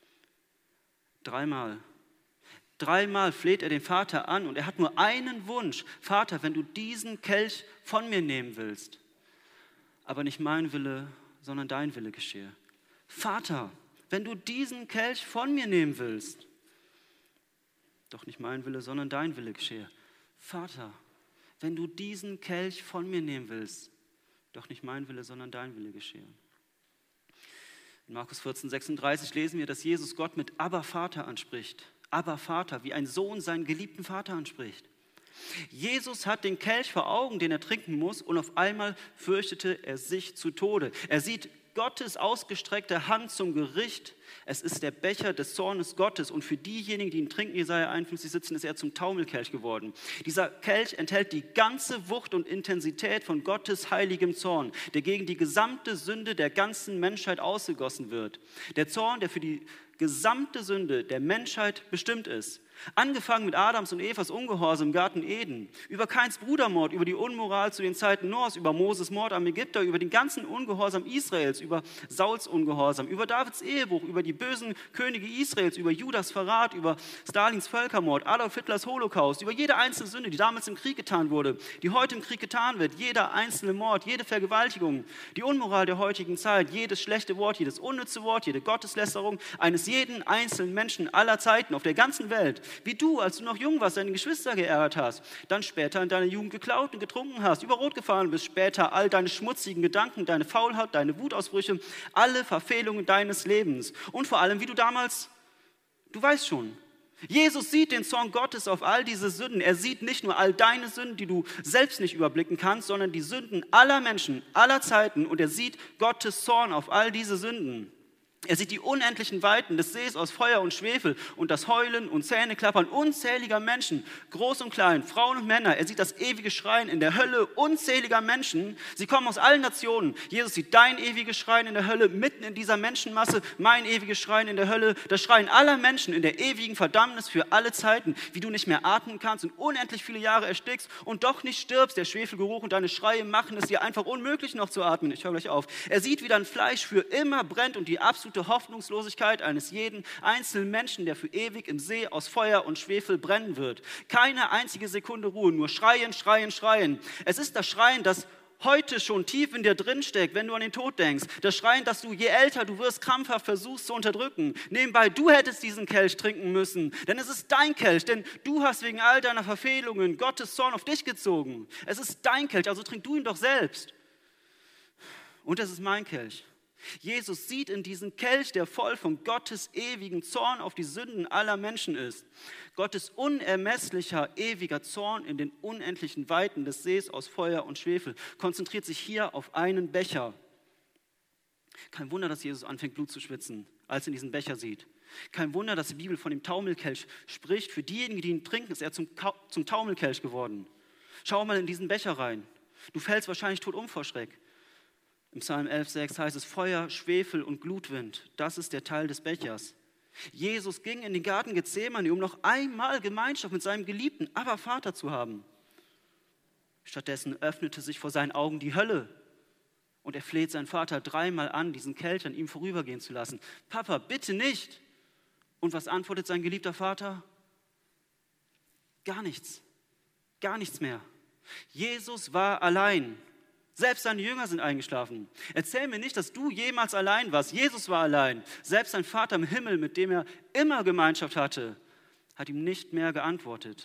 3 Mal fleht er den Vater an und er hat nur einen Wunsch: Vater, wenn du diesen Kelch von mir nehmen willst, aber nicht mein Wille, sondern dein Wille geschehe. Vater, wenn du diesen Kelch von mir nehmen willst, doch nicht mein Wille, sondern dein Wille geschehe. Vater, wenn du diesen Kelch von mir nehmen willst, doch nicht mein Wille, sondern dein Wille geschehe. In Markus 14, 36 lesen wir, dass Jesus Gott mit Abba Vater anspricht. Abba Vater, wie ein Sohn seinen geliebten Vater anspricht. Jesus hat den Kelch vor Augen, den er trinken muss, und auf einmal fürchtete er sich zu Tode. Er sieht Gottes ausgestreckte Hand zum Gericht. Es ist der Becher des Zornes Gottes und für diejenigen, die ihn trinken, Jesaja 51 sitzen, ist er zum Taumelkelch geworden. Dieser Kelch enthält die ganze Wucht und Intensität von Gottes heiligem Zorn, der gegen die gesamte Sünde der ganzen Menschheit ausgegossen wird. Der Zorn, der für die gesamte Sünde der Menschheit bestimmt ist. Angefangen mit Adams und Evas Ungehorsam im Garten Eden, über Kains Brudermord, über die Unmoral zu den Zeiten Noahs, über Moses Mord am Ägypter, über den ganzen Ungehorsam Israels, über Sauls Ungehorsam, über Davids Ehebruch, über die bösen Könige Israels, über Judas Verrat, über Stalins Völkermord, Adolf Hitlers Holocaust, über jede einzelne Sünde, die damals im Krieg getan wurde, die heute im Krieg getan wird, jeder einzelne Mord, jede Vergewaltigung, die Unmoral der heutigen Zeit, jedes schlechte Wort, jedes unnütze Wort, jede Gotteslästerung eines jeden einzelnen Menschen aller Zeiten auf der ganzen Welt. Wie du, als du noch jung warst, deine Geschwister geärgert hast, dann später in deiner Jugend geklaut und getrunken hast, über Rot gefahren bist, später all deine schmutzigen Gedanken, deine Faulheit, deine Wutausbrüche, alle Verfehlungen deines Lebens. Und vor allem, wie du damals, du weißt schon, Jesus sieht den Zorn Gottes auf all diese Sünden. Er sieht nicht nur all deine Sünden, die du selbst nicht überblicken kannst, sondern die Sünden aller Menschen, aller Zeiten. Und er sieht Gottes Zorn auf all diese Sünden. Er sieht die unendlichen Weiten des Sees aus Feuer und Schwefel und das Heulen und Zähneklappern unzähliger Menschen, groß und klein, Frauen und Männer. Er sieht das ewige Schreien in der Hölle unzähliger Menschen. Sie kommen aus allen Nationen. Jesus sieht dein ewiges Schreien in der Hölle mitten in dieser Menschenmasse, mein ewiges Schreien in der Hölle, das Schreien aller Menschen in der ewigen Verdammnis für alle Zeiten, wie du nicht mehr atmen kannst und unendlich viele Jahre erstickst und doch nicht stirbst. Der Schwefelgeruch und deine Schreie machen es dir einfach unmöglich noch zu atmen. Ich höre gleich auf. Er sieht, wie dein Fleisch für immer brennt und die absolute Hoffnungslosigkeit eines jeden einzelnen Menschen, der für ewig im See aus Feuer und Schwefel brennen wird. Keine einzige Sekunde Ruhe, nur schreien, schreien, schreien. Es ist das Schreien, das heute schon tief in dir drin steckt, wenn du an den Tod denkst. Das Schreien, das du, je älter du wirst, krampfhaft versuchst zu unterdrücken. Nebenbei, du hättest diesen Kelch trinken müssen, denn es ist dein Kelch, denn du hast wegen all deiner Verfehlungen Gottes Zorn auf dich gezogen. Es ist dein Kelch, also trink du ihn doch selbst. Und es ist mein Kelch. Jesus sieht in diesen Kelch, der voll von Gottes ewigen Zorn auf die Sünden aller Menschen ist. Gottes unermesslicher, ewiger Zorn in den unendlichen Weiten des Sees aus Feuer und Schwefel konzentriert sich hier auf einen Becher. Kein Wunder, dass Jesus anfängt, Blut zu schwitzen, als er diesen Becher sieht. Kein Wunder, dass die Bibel von dem Taumelkelch spricht. Für diejenigen, die ihn trinken, ist er zum Taumelkelch geworden. Schau mal in diesen Becher rein. Du fällst wahrscheinlich tot um vor Schreck. Im Psalm 11,6 heißt es, Feuer, Schwefel und Glutwind, das ist der Teil des Bechers. Jesus ging in den Garten Gethsemane, um noch einmal Gemeinschaft mit seinem geliebten Abba Vater zu haben. Stattdessen öffnete sich vor seinen Augen die Hölle und er fleht seinen Vater dreimal an, diesen Kelch an ihm vorübergehen zu lassen. Papa, bitte nicht. Und was antwortet sein geliebter Vater? Gar nichts mehr. Jesus war allein. Selbst seine Jünger sind eingeschlafen. Erzähl mir nicht, dass du jemals allein warst. Jesus war allein. Selbst sein Vater im Himmel, mit dem er immer Gemeinschaft hatte, hat ihm nicht mehr geantwortet.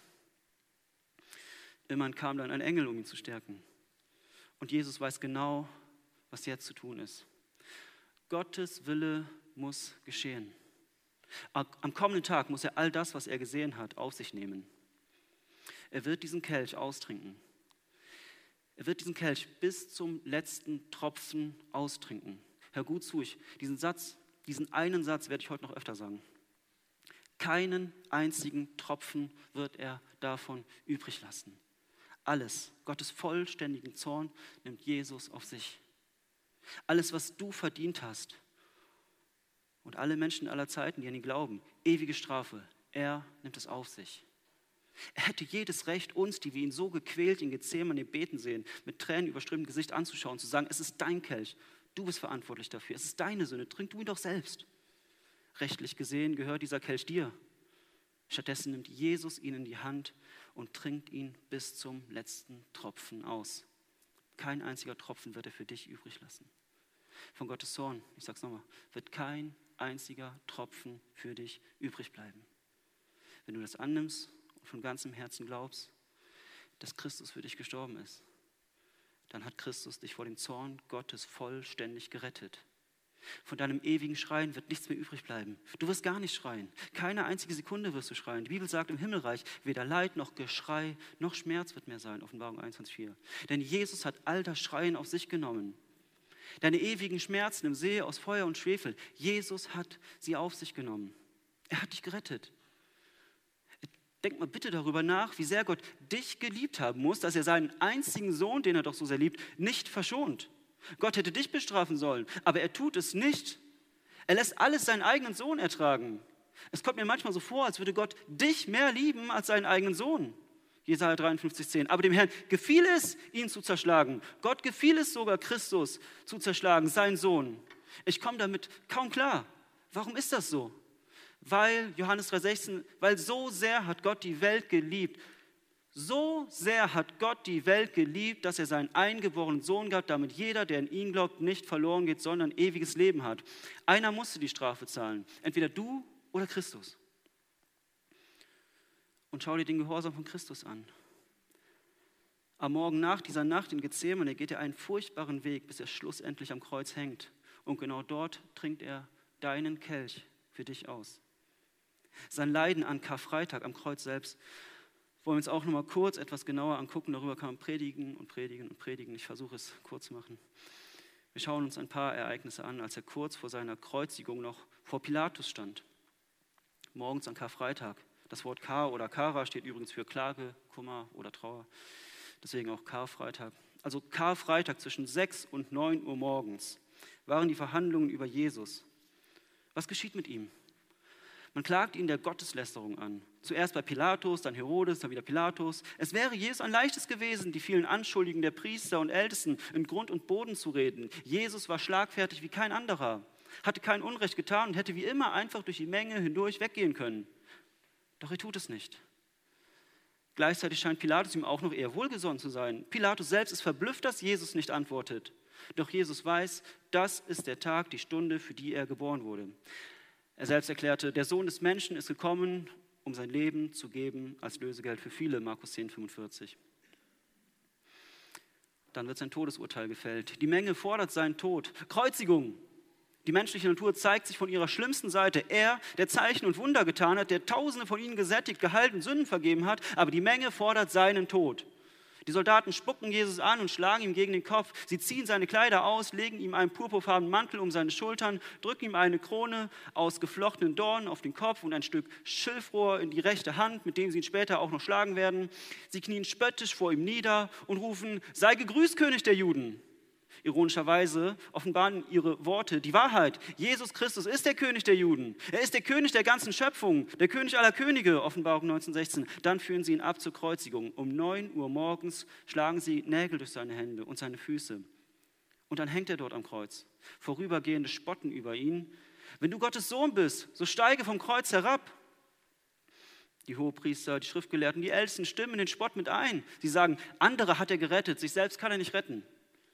Immerhin kam dann ein Engel, um ihn zu stärken. Und Jesus weiß genau, was jetzt zu tun ist. Gottes Wille muss geschehen. Am kommenden Tag muss er all das, was er gesehen hat, auf sich nehmen. Er wird diesen Kelch austrinken. Er wird diesen Kelch bis zum letzten Tropfen austrinken. Hör gut zu, diesen einen Satz werde ich heute noch öfter sagen. Keinen einzigen Tropfen wird er davon übrig lassen. Alles, Gottes vollständigen Zorn nimmt Jesus auf sich. Alles, was du verdient hast und alle Menschen aller Zeiten, die an ihn glauben, ewige Strafe, er nimmt es auf sich. Er hätte jedes Recht, uns, die wir ihn so gequält in Gethsemane beten sehen, mit Tränen überströmtem Gesicht anzuschauen, zu sagen, es ist dein Kelch, du bist verantwortlich dafür, es ist deine Sünde, trink du ihn doch selbst. Rechtlich gesehen gehört dieser Kelch dir. Stattdessen nimmt Jesus ihn in die Hand und trinkt ihn bis zum letzten Tropfen aus. Kein einziger Tropfen wird er für dich übrig lassen. Von Gottes Zorn, ich sag's nochmal, wird kein einziger Tropfen für dich übrig bleiben. Wenn du das annimmst, von ganzem Herzen glaubst, dass Christus für dich gestorben ist, dann hat Christus dich vor dem Zorn Gottes vollständig gerettet. Von deinem ewigen Schreien wird nichts mehr übrig bleiben. Du wirst gar nicht schreien. Keine einzige Sekunde wirst du schreien. Die Bibel sagt im Himmelreich, weder Leid noch Geschrei noch Schmerz wird mehr sein. Offenbarung 21,4. Denn Jesus hat all das Schreien auf sich genommen. Deine ewigen Schmerzen im See aus Feuer und Schwefel, Jesus hat sie auf sich genommen. Er hat dich gerettet. Denk mal bitte darüber nach, wie sehr Gott dich geliebt haben muss, dass er seinen einzigen Sohn, den er doch so sehr liebt, nicht verschont. Gott hätte dich bestrafen sollen, aber er tut es nicht. Er lässt alles seinen eigenen Sohn ertragen. Es kommt mir manchmal so vor, als würde Gott dich mehr lieben als seinen eigenen Sohn. Jesaja 53,10. Aber dem Herrn gefiel es, ihn zu zerschlagen. Gott gefiel es sogar, Christus zu zerschlagen, seinen Sohn. Ich komme damit kaum klar. Warum ist das so? Weil, Johannes 3,16, weil so sehr hat Gott die Welt geliebt. So sehr hat Gott die Welt geliebt, dass er seinen eingeborenen Sohn gab, damit jeder, der in ihn glaubt, nicht verloren geht, sondern ewiges Leben hat. Einer musste die Strafe zahlen, entweder du oder Christus. Und schau dir den Gehorsam von Christus an. Am Morgen nach dieser Nacht in Gethsemane geht er einen furchtbaren Weg, bis er schlussendlich am Kreuz hängt. Und genau dort trinkt er deinen Kelch für dich aus. Sein Leiden an Karfreitag am Kreuz selbst wollen wir uns auch noch mal kurz etwas genauer angucken. Darüber kann man predigen und predigen und predigen. Ich versuche es kurz zu machen. Wir schauen uns ein paar Ereignisse an, als er kurz vor seiner Kreuzigung noch vor Pilatus stand. Morgens an Karfreitag. Das Wort Kar oder Kara steht übrigens für Klage, Kummer oder Trauer. Deswegen auch Karfreitag. Also Karfreitag zwischen 6 und 9 Uhr morgens waren die Verhandlungen über Jesus. Was geschieht mit ihm? Man klagt ihn der Gotteslästerung an. Zuerst bei Pilatus, dann Herodes, dann wieder Pilatus. Es wäre Jesus ein leichtes gewesen, die vielen Anschuldigungen der Priester und Ältesten in Grund und Boden zu reden. Jesus war schlagfertig wie kein anderer, hatte kein Unrecht getan und hätte wie immer einfach durch die Menge hindurch weggehen können. Doch er tut es nicht. Gleichzeitig scheint Pilatus ihm auch noch eher wohlgesonnen zu sein. Pilatus selbst ist verblüfft, dass Jesus nicht antwortet. Doch Jesus weiß, das ist der Tag, die Stunde, für die er geboren wurde. Er selbst erklärte, der Sohn des Menschen ist gekommen, um sein Leben zu geben als Lösegeld für viele, Markus 10,45. Dann wird sein Todesurteil gefällt. Die Menge fordert seinen Tod. Kreuzigung! Die menschliche Natur zeigt sich von ihrer schlimmsten Seite. Er, der Zeichen und Wunder getan hat, der Tausende von ihnen gesättigt, geheilt und Sünden vergeben hat, aber die Menge fordert seinen Tod. Die Soldaten spucken Jesus an und schlagen ihm gegen den Kopf. Sie ziehen seine Kleider aus, legen ihm einen purpurfarbenen Mantel um seine Schultern, drücken ihm eine Krone aus geflochtenen Dornen auf den Kopf und ein Stück Schilfrohr in die rechte Hand, mit dem sie ihn später auch noch schlagen werden. Sie knien spöttisch vor ihm nieder und rufen, sei gegrüßt, König der Juden. Ironischerweise offenbaren ihre Worte die Wahrheit. Jesus Christus ist der König der Juden. Er ist der König der ganzen Schöpfung, der König aller Könige, Offenbarung 19,16. Dann führen sie ihn ab zur Kreuzigung. Um 9 Uhr morgens schlagen sie Nägel durch seine Hände und seine Füße. Und dann hängt er dort am Kreuz. Vorübergehende spotten über ihn. Wenn du Gottes Sohn bist, so steige vom Kreuz herab. Die Hohepriester, die Schriftgelehrten, die Ältesten stimmen den Spott mit ein. Sie sagen, andere hat er gerettet, sich selbst kann er nicht retten.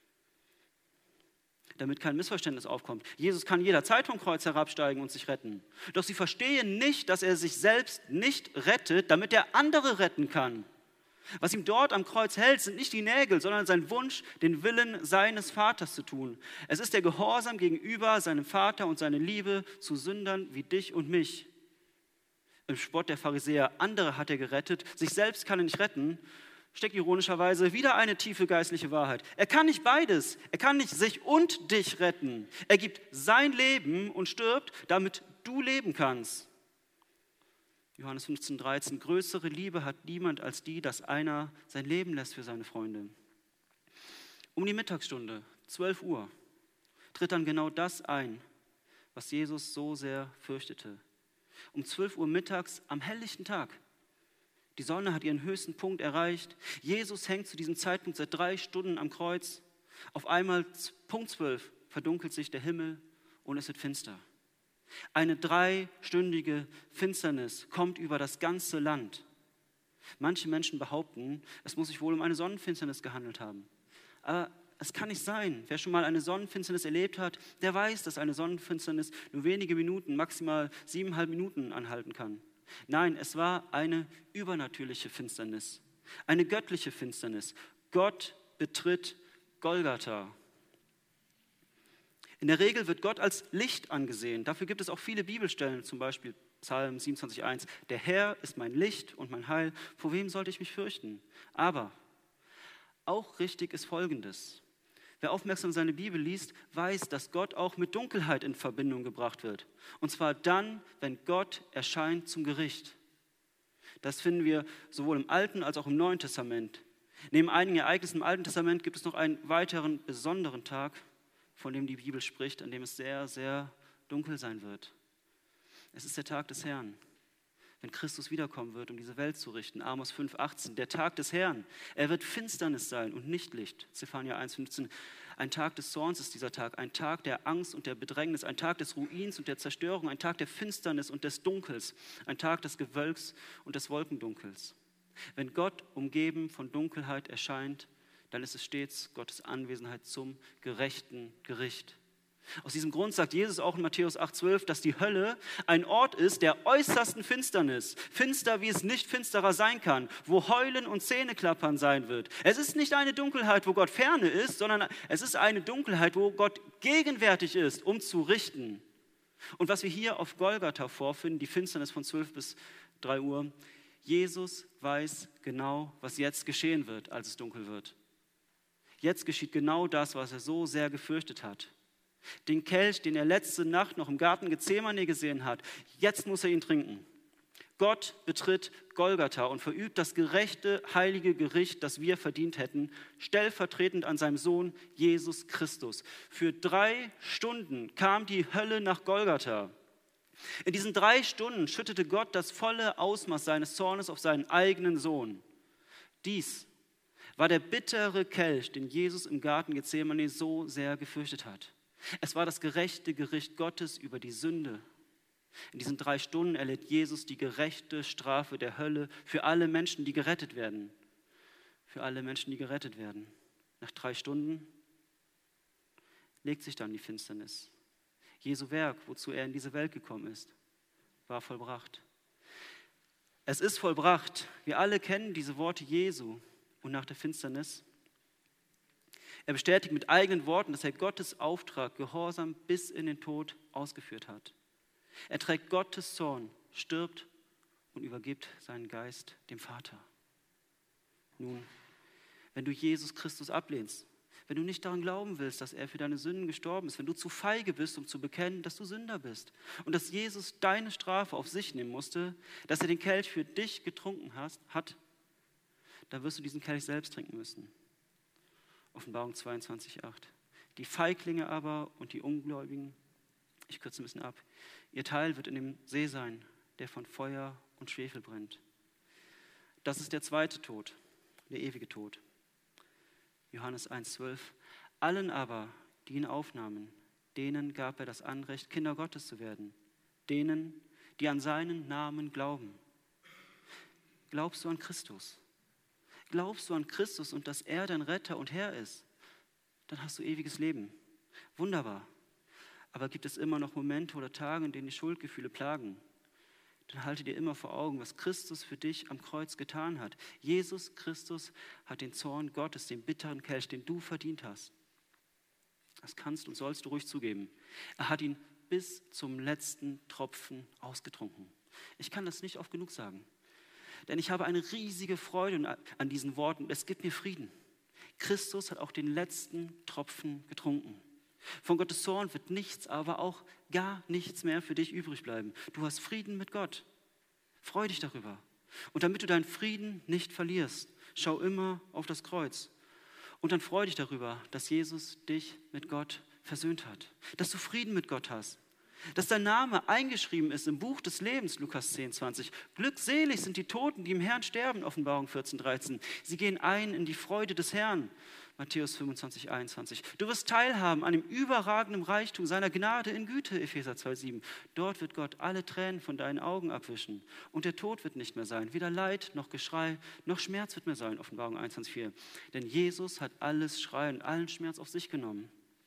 Damit kein Missverständnis aufkommt. Jesus kann jederzeit vom Kreuz herabsteigen und sich retten. Doch sie verstehen nicht, dass er sich selbst nicht rettet, damit er andere retten kann. Was ihm dort am Kreuz hält, sind nicht die Nägel, sondern sein Wunsch, den Willen seines Vaters zu tun. Es ist der Gehorsam gegenüber seinem Vater und seine Liebe zu Sündern wie dich und mich. Im Spott der Pharisäer, andere hat er gerettet, sich selbst kann er nicht retten, steckt ironischerweise wieder eine tiefe geistliche Wahrheit. Er kann nicht beides. Er kann nicht sich und dich retten. Er gibt sein Leben und stirbt, damit du leben kannst. Johannes 15,13. Größere Liebe hat niemand als die, dass einer sein Leben lässt für seine Freunde. Um die Mittagsstunde, 12 Uhr, tritt dann genau das ein, was Jesus so sehr fürchtete. Um 12 Uhr mittags am helllichten Tag. Die Sonne hat ihren höchsten Punkt erreicht. Jesus hängt zu diesem Zeitpunkt seit 3 Stunden am Kreuz. Auf einmal, Punkt 12, verdunkelt sich der Himmel und es wird finster. Eine 3-stündige Finsternis kommt über das ganze Land. Manche Menschen behaupten, es muss sich wohl um eine Sonnenfinsternis gehandelt haben. Aber es kann nicht sein. Wer schon mal eine Sonnenfinsternis erlebt hat, der weiß, dass eine Sonnenfinsternis nur wenige Minuten, maximal 7,5 Minuten anhalten kann. Nein, es war eine übernatürliche Finsternis, eine göttliche Finsternis. Gott betritt Golgatha. In der Regel wird Gott als Licht angesehen. Dafür gibt es auch viele Bibelstellen, zum Beispiel Psalm 27,1. Der Herr ist mein Licht und mein Heil. Vor wem sollte ich mich fürchten? Aber auch richtig ist Folgendes. Wer aufmerksam seine Bibel liest, weiß, dass Gott auch mit Dunkelheit in Verbindung gebracht wird. Und zwar dann, wenn Gott erscheint zum Gericht. Das finden wir sowohl im Alten als auch im Neuen Testament. Neben einigen Ereignissen im Alten Testament gibt es noch einen weiteren besonderen Tag, von dem die Bibel spricht, an dem es sehr, sehr dunkel sein wird. Es ist der Tag des Herrn, wenn Christus wiederkommen wird, um diese Welt zu richten. Amos 5,18, der Tag des Herrn. Er wird Finsternis sein und nicht Licht. Zephania 1,15, ein Tag des Zorns ist dieser Tag, ein Tag der Angst und der Bedrängnis, ein Tag des Ruins und der Zerstörung, ein Tag der Finsternis und des Dunkels, ein Tag des Gewölks und des Wolkendunkels. Wenn Gott umgeben von Dunkelheit erscheint, dann ist es stets Gottes Anwesenheit zum gerechten Gericht. Aus diesem Grund sagt Jesus auch in Matthäus 8,12, dass die Hölle ein Ort ist der äußersten Finsternis. Finster, wie es nicht finsterer sein kann, wo Heulen und Zähneklappern sein wird. Es ist nicht eine Dunkelheit, wo Gott ferne ist, sondern es ist eine Dunkelheit, wo Gott gegenwärtig ist, um zu richten. Und was wir hier auf Golgatha vorfinden, die Finsternis von 12 bis 3 Uhr, Jesus weiß genau, was jetzt geschehen wird, als es dunkel wird. Jetzt geschieht genau das, was er so sehr gefürchtet hat. Den Kelch, den er letzte Nacht noch im Garten Gethsemane gesehen hat, jetzt muss er ihn trinken. Gott betritt Golgatha und verübt das gerechte, heilige Gericht, das wir verdient hätten, stellvertretend an seinem Sohn Jesus Christus. Für 3 Stunden kam die Hölle nach Golgatha. In diesen 3 Stunden schüttete Gott das volle Ausmaß seines Zornes auf seinen eigenen Sohn. Dies war der bittere Kelch, den Jesus im Garten Gethsemane so sehr gefürchtet hat. Es war das gerechte Gericht Gottes über die Sünde. In diesen 3 Stunden erlitt Jesus die gerechte Strafe der Hölle für alle Menschen, die gerettet werden. Für alle Menschen, die gerettet werden. Nach 3 Stunden legt sich dann die Finsternis. Jesu Werk, wozu er in diese Welt gekommen ist, war vollbracht. Es ist vollbracht. Wir alle kennen diese Worte Jesu. Und nach der Finsternis, er bestätigt mit eigenen Worten, dass er Gottes Auftrag gehorsam bis in den Tod ausgeführt hat. Er trägt Gottes Zorn, stirbt und übergibt seinen Geist dem Vater. Nun, wenn du Jesus Christus ablehnst, wenn du nicht daran glauben willst, dass er für deine Sünden gestorben ist, wenn du zu feige bist, um zu bekennen, dass du Sünder bist und dass Jesus deine Strafe auf sich nehmen musste, dass er den Kelch für dich getrunken hat, dann wirst du diesen Kelch selbst trinken müssen. Offenbarung 22,8. Die Feiglinge aber und die Ungläubigen, ich kürze ein bisschen ab, ihr Teil wird in dem See sein, der von Feuer und Schwefel brennt. Das ist der zweite Tod, der ewige Tod. Johannes 1,12. Allen aber, die ihn aufnahmen, denen gab er das Anrecht, Kinder Gottes zu werden. Denen, die an seinen Namen glauben. Glaubst du an Christus? Glaubst du an Christus und dass er dein Retter und Herr ist? Dann hast du ewiges Leben. Wunderbar. Aber gibt es immer noch Momente oder Tage, in denen die Schuldgefühle plagen? Dann halte dir immer vor Augen, was Christus für dich am Kreuz getan hat. Jesus Christus hat den Zorn Gottes, den bitteren Kelch, den du verdient hast. Das kannst und sollst du ruhig zugeben. Er hat ihn bis zum letzten Tropfen ausgetrunken. Ich kann das nicht oft genug sagen. Denn ich habe eine riesige Freude an diesen Worten. Es gibt mir Frieden. Christus hat auch den letzten Tropfen getrunken. Von Gottes Zorn wird nichts, aber auch gar nichts mehr für dich übrig bleiben. Du hast Frieden mit Gott. Freu dich darüber. Und damit du deinen Frieden nicht verlierst, schau immer auf das Kreuz. Und dann freu dich darüber, dass Jesus dich mit Gott versöhnt hat. Dass du Frieden mit Gott hast. Dass dein Name eingeschrieben ist im Buch des Lebens, Lukas 10,20. Glückselig sind die Toten, die im Herrn sterben, Offenbarung 14,13. Sie gehen ein in die Freude des Herrn, Matthäus 25,21. Du wirst teilhaben an dem überragenden Reichtum seiner Gnade in Güte, Epheser 2,7. Dort wird Gott alle Tränen von deinen Augen abwischen. Und der Tod wird nicht mehr sein. Weder Leid, noch Geschrei, noch Schmerz wird mehr sein, Offenbarung 21,4. Denn Jesus hat alles Schreien und allen Schmerz auf sich genommen.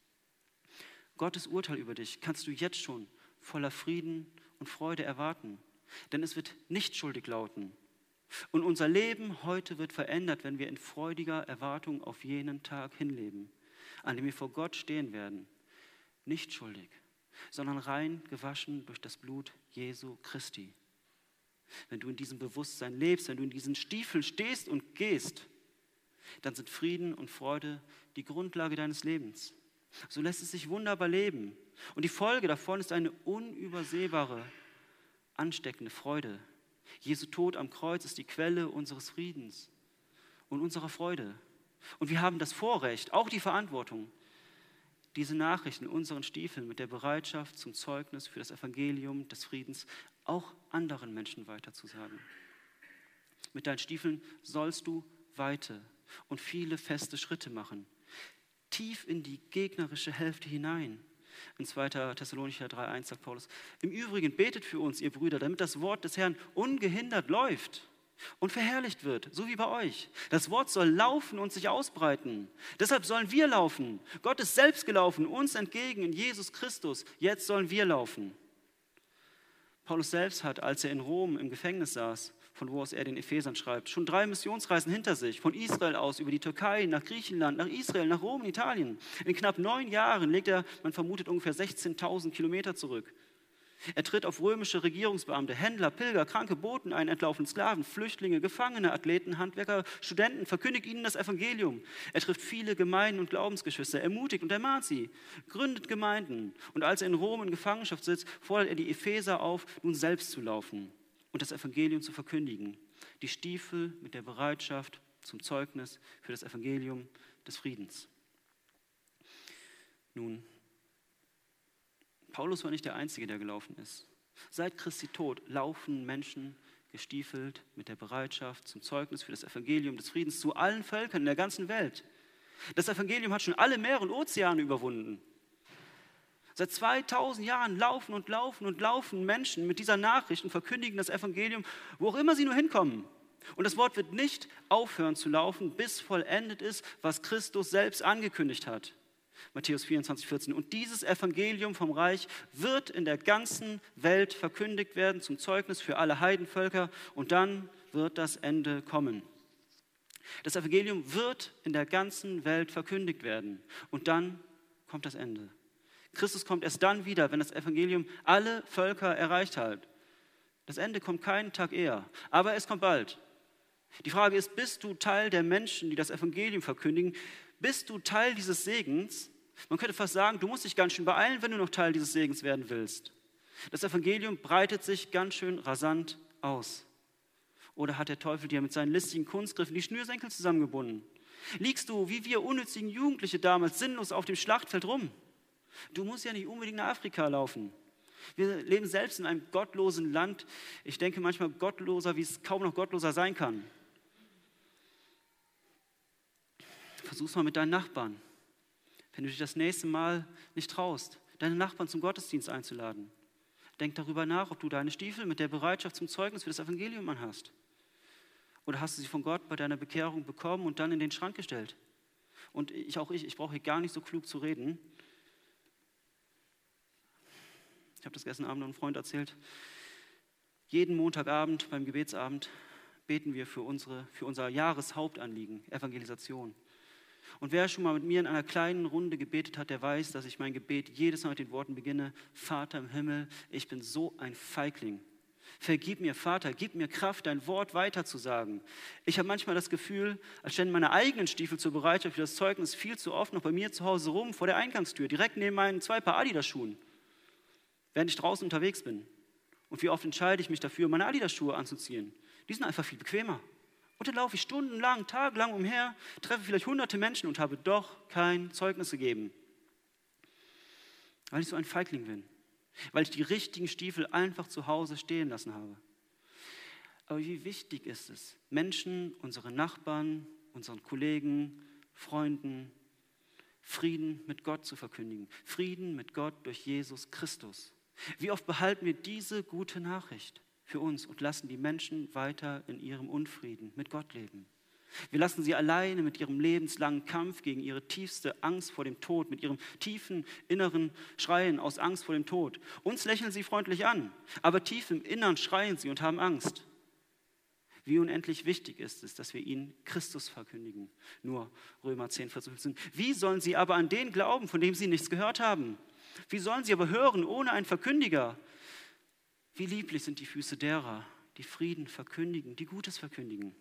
Gottes Urteil über dich kannst du jetzt schon voller Frieden und Freude erwarten. Denn es wird nicht schuldig lauten. Und unser Leben heute wird verändert, wenn wir in freudiger Erwartung auf jenen Tag hinleben, an dem wir vor Gott stehen werden. Nicht schuldig, sondern rein gewaschen durch das Blut Jesu Christi. Wenn du in diesem Bewusstsein lebst, wenn du in diesen Stiefeln stehst und gehst, dann sind Frieden und Freude die Grundlage deines Lebens. So lässt es sich wunderbar leben. Und die Folge davon ist eine unübersehbare, ansteckende Freude. Jesu Tod am Kreuz ist die Quelle unseres Friedens und unserer Freude. Und wir haben das Vorrecht, auch die Verantwortung, diese Nachrichten in unseren Stiefeln mit der Bereitschaft zum Zeugnis für das Evangelium des Friedens auch anderen Menschen weiterzusagen. Mit deinen Stiefeln sollst du weite und viele feste Schritte machen. Tief in die gegnerische Hälfte hinein. In 2. Thessalonicher 3,1 sagt Paulus: Im Übrigen betet für uns, ihr Brüder, damit das Wort des Herrn ungehindert läuft. und verherrlicht wird, so wie bei euch. Das Wort soll laufen und sich ausbreiten. Deshalb sollen wir laufen. Gott ist selbst gelaufen, uns entgegen in Jesus Christus. Jetzt sollen wir laufen. Paulus selbst hat, als er in Rom im Gefängnis saß, von wo aus er den Ephesern schreibt, schon 3 Missionsreisen hinter sich, von Israel aus über die Türkei, nach Griechenland, nach Israel, nach Rom, Italien. In knapp 9 Jahren legt er, man vermutet, ungefähr 16.000 Kilometer zurück. Er tritt auf römische Regierungsbeamte, Händler, Pilger, kranke Boten ein, entlaufene Sklaven, Flüchtlinge, Gefangene, Athleten, Handwerker, Studenten, verkündigt ihnen das Evangelium. Er trifft viele Gemeinden und Glaubensgeschwister, ermutigt und ermahnt sie, gründet Gemeinden. Und als er in Rom in Gefangenschaft sitzt, fordert er die Epheser auf, nun selbst zu laufen und das Evangelium zu verkündigen. Die Stiefel mit der Bereitschaft zum Zeugnis für das Evangelium des Friedens. Nun, Paulus war nicht der Einzige, der gelaufen ist. Seit Christi Tod laufen Menschen gestiefelt mit der Bereitschaft zum Zeugnis für das Evangelium des Friedens zu allen Völkern in der ganzen Welt. Das Evangelium hat schon alle Meere und Ozeane überwunden. Seit 2000 Jahren laufen und laufen und laufen Menschen mit dieser Nachricht und verkündigen das Evangelium, wo auch immer sie nur hinkommen. Und das Wort wird nicht aufhören zu laufen, bis vollendet ist, was Christus selbst angekündigt hat. Matthäus 24, 14. Und dieses Evangelium vom Reich wird in der ganzen Welt verkündigt werden zum Zeugnis für alle Heidenvölker und dann wird das Ende kommen. Das Evangelium wird in der ganzen Welt verkündigt werden und dann kommt das Ende. Christus kommt erst dann wieder, wenn das Evangelium alle Völker erreicht hat. Das Ende kommt keinen Tag eher, aber es kommt bald. Die Frage ist, bist du Teil der Menschen, die das Evangelium verkündigen? Bist du Teil dieses Segens? Man könnte fast sagen, du musst dich ganz schön beeilen, wenn du noch Teil dieses Segens werden willst. Das Evangelium breitet sich ganz schön rasant aus. Oder hat der Teufel dir mit seinen listigen Kunstgriffen die Schnürsenkel zusammengebunden? Liegst du, wie wir unnützigen Jugendliche damals, sinnlos auf dem Schlachtfeld rum? Du musst ja nicht unbedingt nach Afrika laufen. Wir leben selbst in einem gottlosen Land. Ich denke manchmal gottloser, wie es kaum noch gottloser sein kann. Versuch's mal mit deinen Nachbarn. Wenn du dich das nächste Mal nicht traust, deine Nachbarn zum Gottesdienst einzuladen. Denk darüber nach, ob du deine Stiefel mit der Bereitschaft zum Zeugnis für das Evangelium anhast. Oder hast du sie von Gott bei deiner Bekehrung bekommen und dann in den Schrank gestellt? Und ich brauche hier gar nicht so klug zu reden. Ich habe das gestern Abend einem Freund erzählt. Jeden Montagabend beim Gebetsabend beten wir für unser Jahreshauptanliegen, Evangelisation. Und wer schon mal mit mir in einer kleinen Runde gebetet hat, der weiß, dass ich mein Gebet jedes Mal mit den Worten beginne: Vater im Himmel, ich bin so ein Feigling. Vergib mir, Vater, gib mir Kraft, dein Wort weiterzusagen. Ich habe manchmal das Gefühl, als ständen meine eigenen Stiefel zur Bereitschaft für das Zeugnis viel zu oft noch bei mir zu Hause rum, vor der Eingangstür, direkt neben meinen 2 Paar Adidas-Schuhen, während ich draußen unterwegs bin. Und wie oft entscheide ich mich dafür, meine Adidas-Schuhe anzuziehen? Die sind einfach viel bequemer. Und dann laufe ich stundenlang, tagelang umher, treffe vielleicht hunderte Menschen und habe doch kein Zeugnis gegeben. Weil ich so ein Feigling bin. Weil ich die richtigen Stiefel einfach zu Hause stehen lassen habe. Aber wie wichtig ist es, Menschen, unsere Nachbarn, unseren Kollegen, Freunden, Frieden mit Gott zu verkündigen. Frieden mit Gott durch Jesus Christus. Wie oft behalten wir diese gute Nachricht für uns und lassen die Menschen weiter in ihrem Unfrieden mit Gott leben. Wir lassen sie alleine mit ihrem lebenslangen Kampf gegen ihre tiefste Angst vor dem Tod, mit ihrem tiefen inneren Schreien aus Angst vor dem Tod. Uns lächeln sie freundlich an, aber tief im Innern schreien sie und haben Angst. Wie unendlich wichtig ist es, dass wir ihnen Christus verkündigen. Nur Römer 10, 14, 15. Wie sollen sie aber an den glauben, von dem sie nichts gehört haben? Wie sollen sie aber hören ohne einen Verkündiger? Wie lieblich sind die Füße derer, die Frieden verkündigen, die Gutes verkündigen.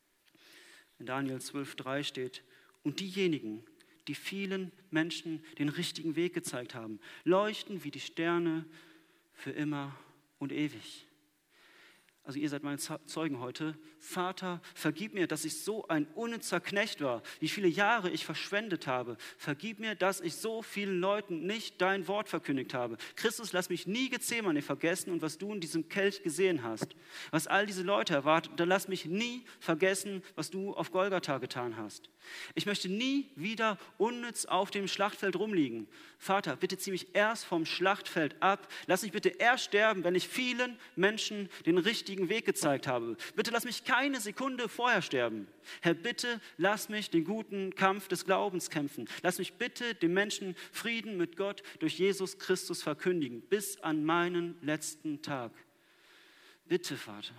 In Daniel 12,3 steht: Und diejenigen, die vielen Menschen den richtigen Weg gezeigt haben, leuchten wie die Sterne für immer und ewig. Also ihr seid meine Zeugen heute. Vater, vergib mir, dass ich so ein unnützer Knecht war, wie viele Jahre ich verschwendet habe. Vergib mir, dass ich so vielen Leuten nicht dein Wort verkündigt habe. Christus, lass mich nie Gethsemane vergessen und was du in diesem Kelch gesehen hast. Was all diese Leute erwartet, dann lass mich nie vergessen, was du auf Golgatha getan hast. Ich möchte nie wieder unnütz auf dem Schlachtfeld rumliegen. Vater, bitte zieh mich erst vom Schlachtfeld ab. Lass mich bitte erst sterben, wenn ich vielen Menschen den richtigen richtigen Weg gezeigt habe. Bitte lass mich keine Sekunde vorher sterben. Herr, bitte lass mich den guten Kampf des Glaubens kämpfen. Lass mich bitte den Menschen Frieden mit Gott durch Jesus Christus verkündigen, bis an meinen letzten Tag. Bitte, Vater.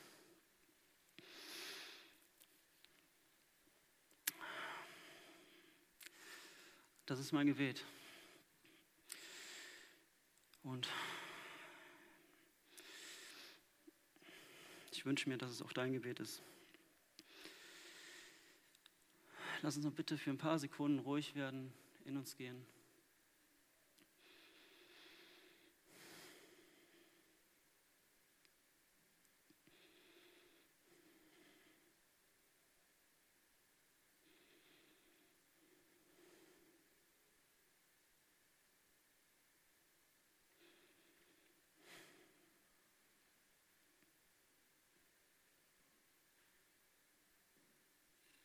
Das ist mein Gebet. Und ich wünsche mir, dass es auch dein Gebet ist. Lass uns noch bitte für ein paar Sekunden ruhig werden, in uns gehen.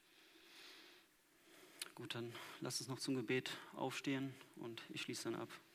Gut, dann lass uns noch zum Gebet aufstehen und ich schließe dann ab.